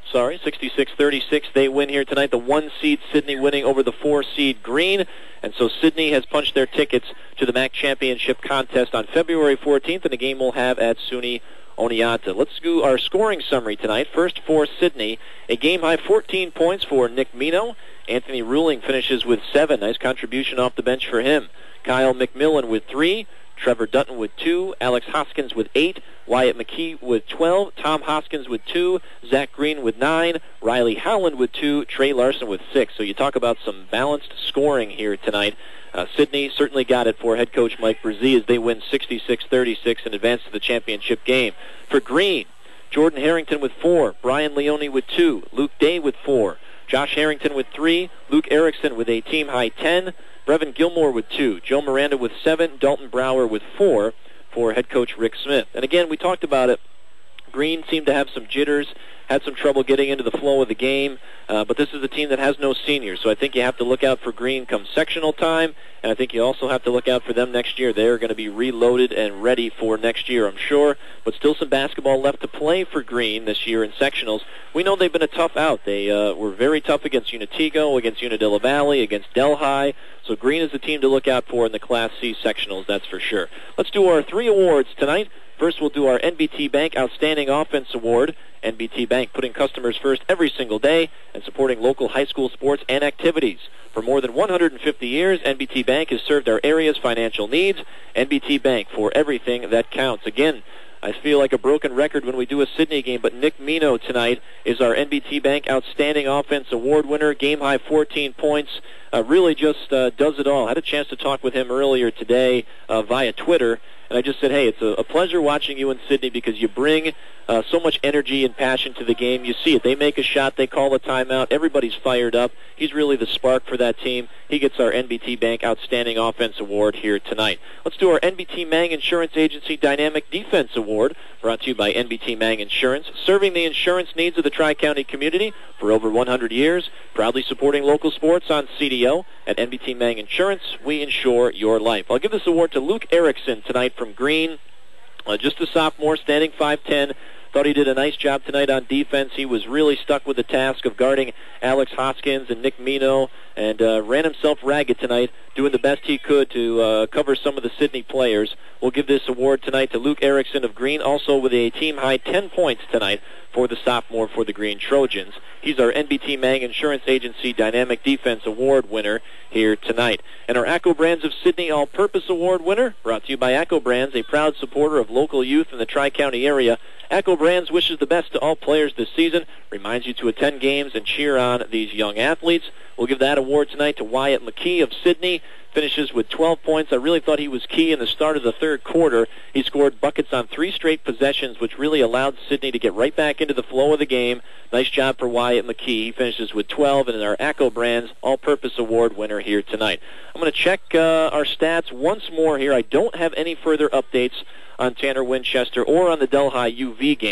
66-36. They win here tonight. The 1 seed Sydney winning over the 4 seed Green. And so Sydney has punched their tickets to the MAC Championship contest on February 14th, and the game we'll have at SUNY Oneonta. Let's do our scoring summary tonight. First for Sydney, a game-high 14 points for Nick Mino. Anthony Ruling finishes with 7. Nice contribution off the bench for him. Kyle McMillan with 3. Trevor Dutton with 2, Alex Hoskins with 8, Wyatt McKee with 12, Tom Hoskins with 2, Zach Green with 9, Riley Howland with 2, Trey Larson with 6. So you talk about some balanced scoring here tonight. Sydney certainly got it for head coach Mike Brzee as they win 66-36 and advance to the championship game. For Green, Jordan Harrington with 4, Brian Leone with 2, Luke Day with 4, Josh Harrington with 3, Luke Erickson with a team-high 10, Brevin Gilmore with 2, Joe Miranda with 7, Dalton Brower with 4 for head coach Rick Smith. And again, we talked about it. Green seemed to have some jitters, had some trouble getting into the flow of the game, but this is a team that has no seniors, so I think you have to look out for Green come sectional time, and I think you also have to look out for them next year. They're going to be reloaded and ready for next year, I'm sure, but still some basketball left to play for Green this year in sectionals. We know they've been a tough out. They were very tough against Unitego, against Unadilla Valley, against Delhi, so Green is a team to look out for in the Class C sectionals, that's for sure. Let's do our 3 awards tonight. First, we'll do our NBT Bank Outstanding Offense Award. NBT Bank putting customers first every single day and supporting local high school sports and activities. For more than 150 years, NBT Bank has served our area's financial needs. NBT Bank, for everything that counts. Again, I feel like a broken record when we do a Sydney game, but Nick Mino tonight is our NBT Bank Outstanding Offense Award winner. Game-high 14 points. Really just does it all. I had a chance to talk with him earlier today via Twitter, and I just said, hey, it's a pleasure watching you in Sydney because you bring so much energy and passion to the game. You see it. They make a shot. They call a timeout. Everybody's fired up. He's really the spark for that team. He gets our NBT Bank Outstanding Offense Award here tonight. Let's do our NBT Mang Insurance Agency Dynamic Defense Award, brought to you by NBT Mang Insurance, serving the insurance needs of the Tri-County community for over 100 years, proudly supporting local sports on CDO. At NBT Mang Insurance, we insure your life. I'll give this award to Luke Erickson tonight from Green. Just a sophomore, standing 5'10". Thought he did a nice job tonight on defense. He was really stuck with the task of guarding Alex Hoskins and Nick Mino and ran himself ragged tonight, doing the best he could to cover some of the Sydney players. We'll give this award tonight to Luke Erickson of Green, also with a team-high 10 points tonight for the sophomore for the Green Trojans. He's our NBT Mang Insurance Agency Dynamic Defense Award winner here tonight. And our ACCO Brands of Sydney All-Purpose Award winner, brought to you by ACCO Brands, a proud supporter of local youth in the Tri-County area. ACCO Brands wishes the best to all players this season, reminds you to attend games and cheer on these young athletes. We'll give that award tonight to Wyatt McKee of Sydney. Finishes with 12 points. I really thought he was key in the start of the third quarter. He scored buckets on 3 straight possessions, which really allowed Sydney to get right back into the flow of the game. Nice job for Wyatt McKee. He finishes with 12 and is our ACCO Brands All-Purpose Award winner here tonight. I'm going to check our stats once more here. I don't have any further updates on Tanner Winchester or on the Delhi UV game.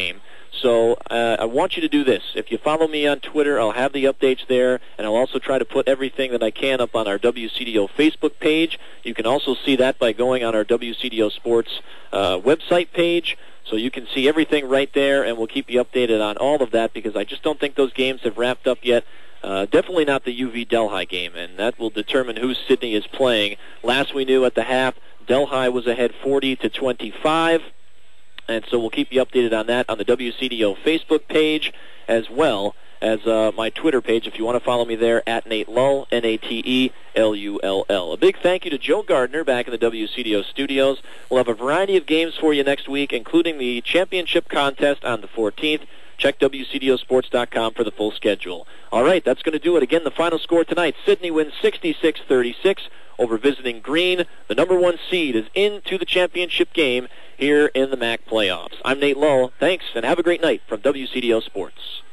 So I want you to do this. If you follow me on Twitter, I'll have the updates there, and I'll also try to put everything that I can up on our WCDO Facebook page. You can also see that by going on our WCDO Sports website page. So you can see everything right there, and we'll keep you updated on all of that because I just don't think those games have wrapped up yet. Definitely not the UV Delhi game, and that will determine who Sidney is playing. Last we knew at the half, Delhi was ahead 40-25. And so we'll keep you updated on that on the WCDO Facebook page as well as my Twitter page if you want to follow me there at Nate Lull, N-A-T-E-L-U-L-L. A big thank you to Joe Gardner back in the WCDO studios. We'll have a variety of games for you next week, including the championship contest on the 14th. Check WCDOsports.com for the full schedule. All right, that's going to do it. Again, the final score tonight, Sidney wins 66-36 over visiting Green. The number 1 seed is into the championship game here in the MAC playoffs. I'm Nate Lull. Thanks, and have a great night from WCDO Sports.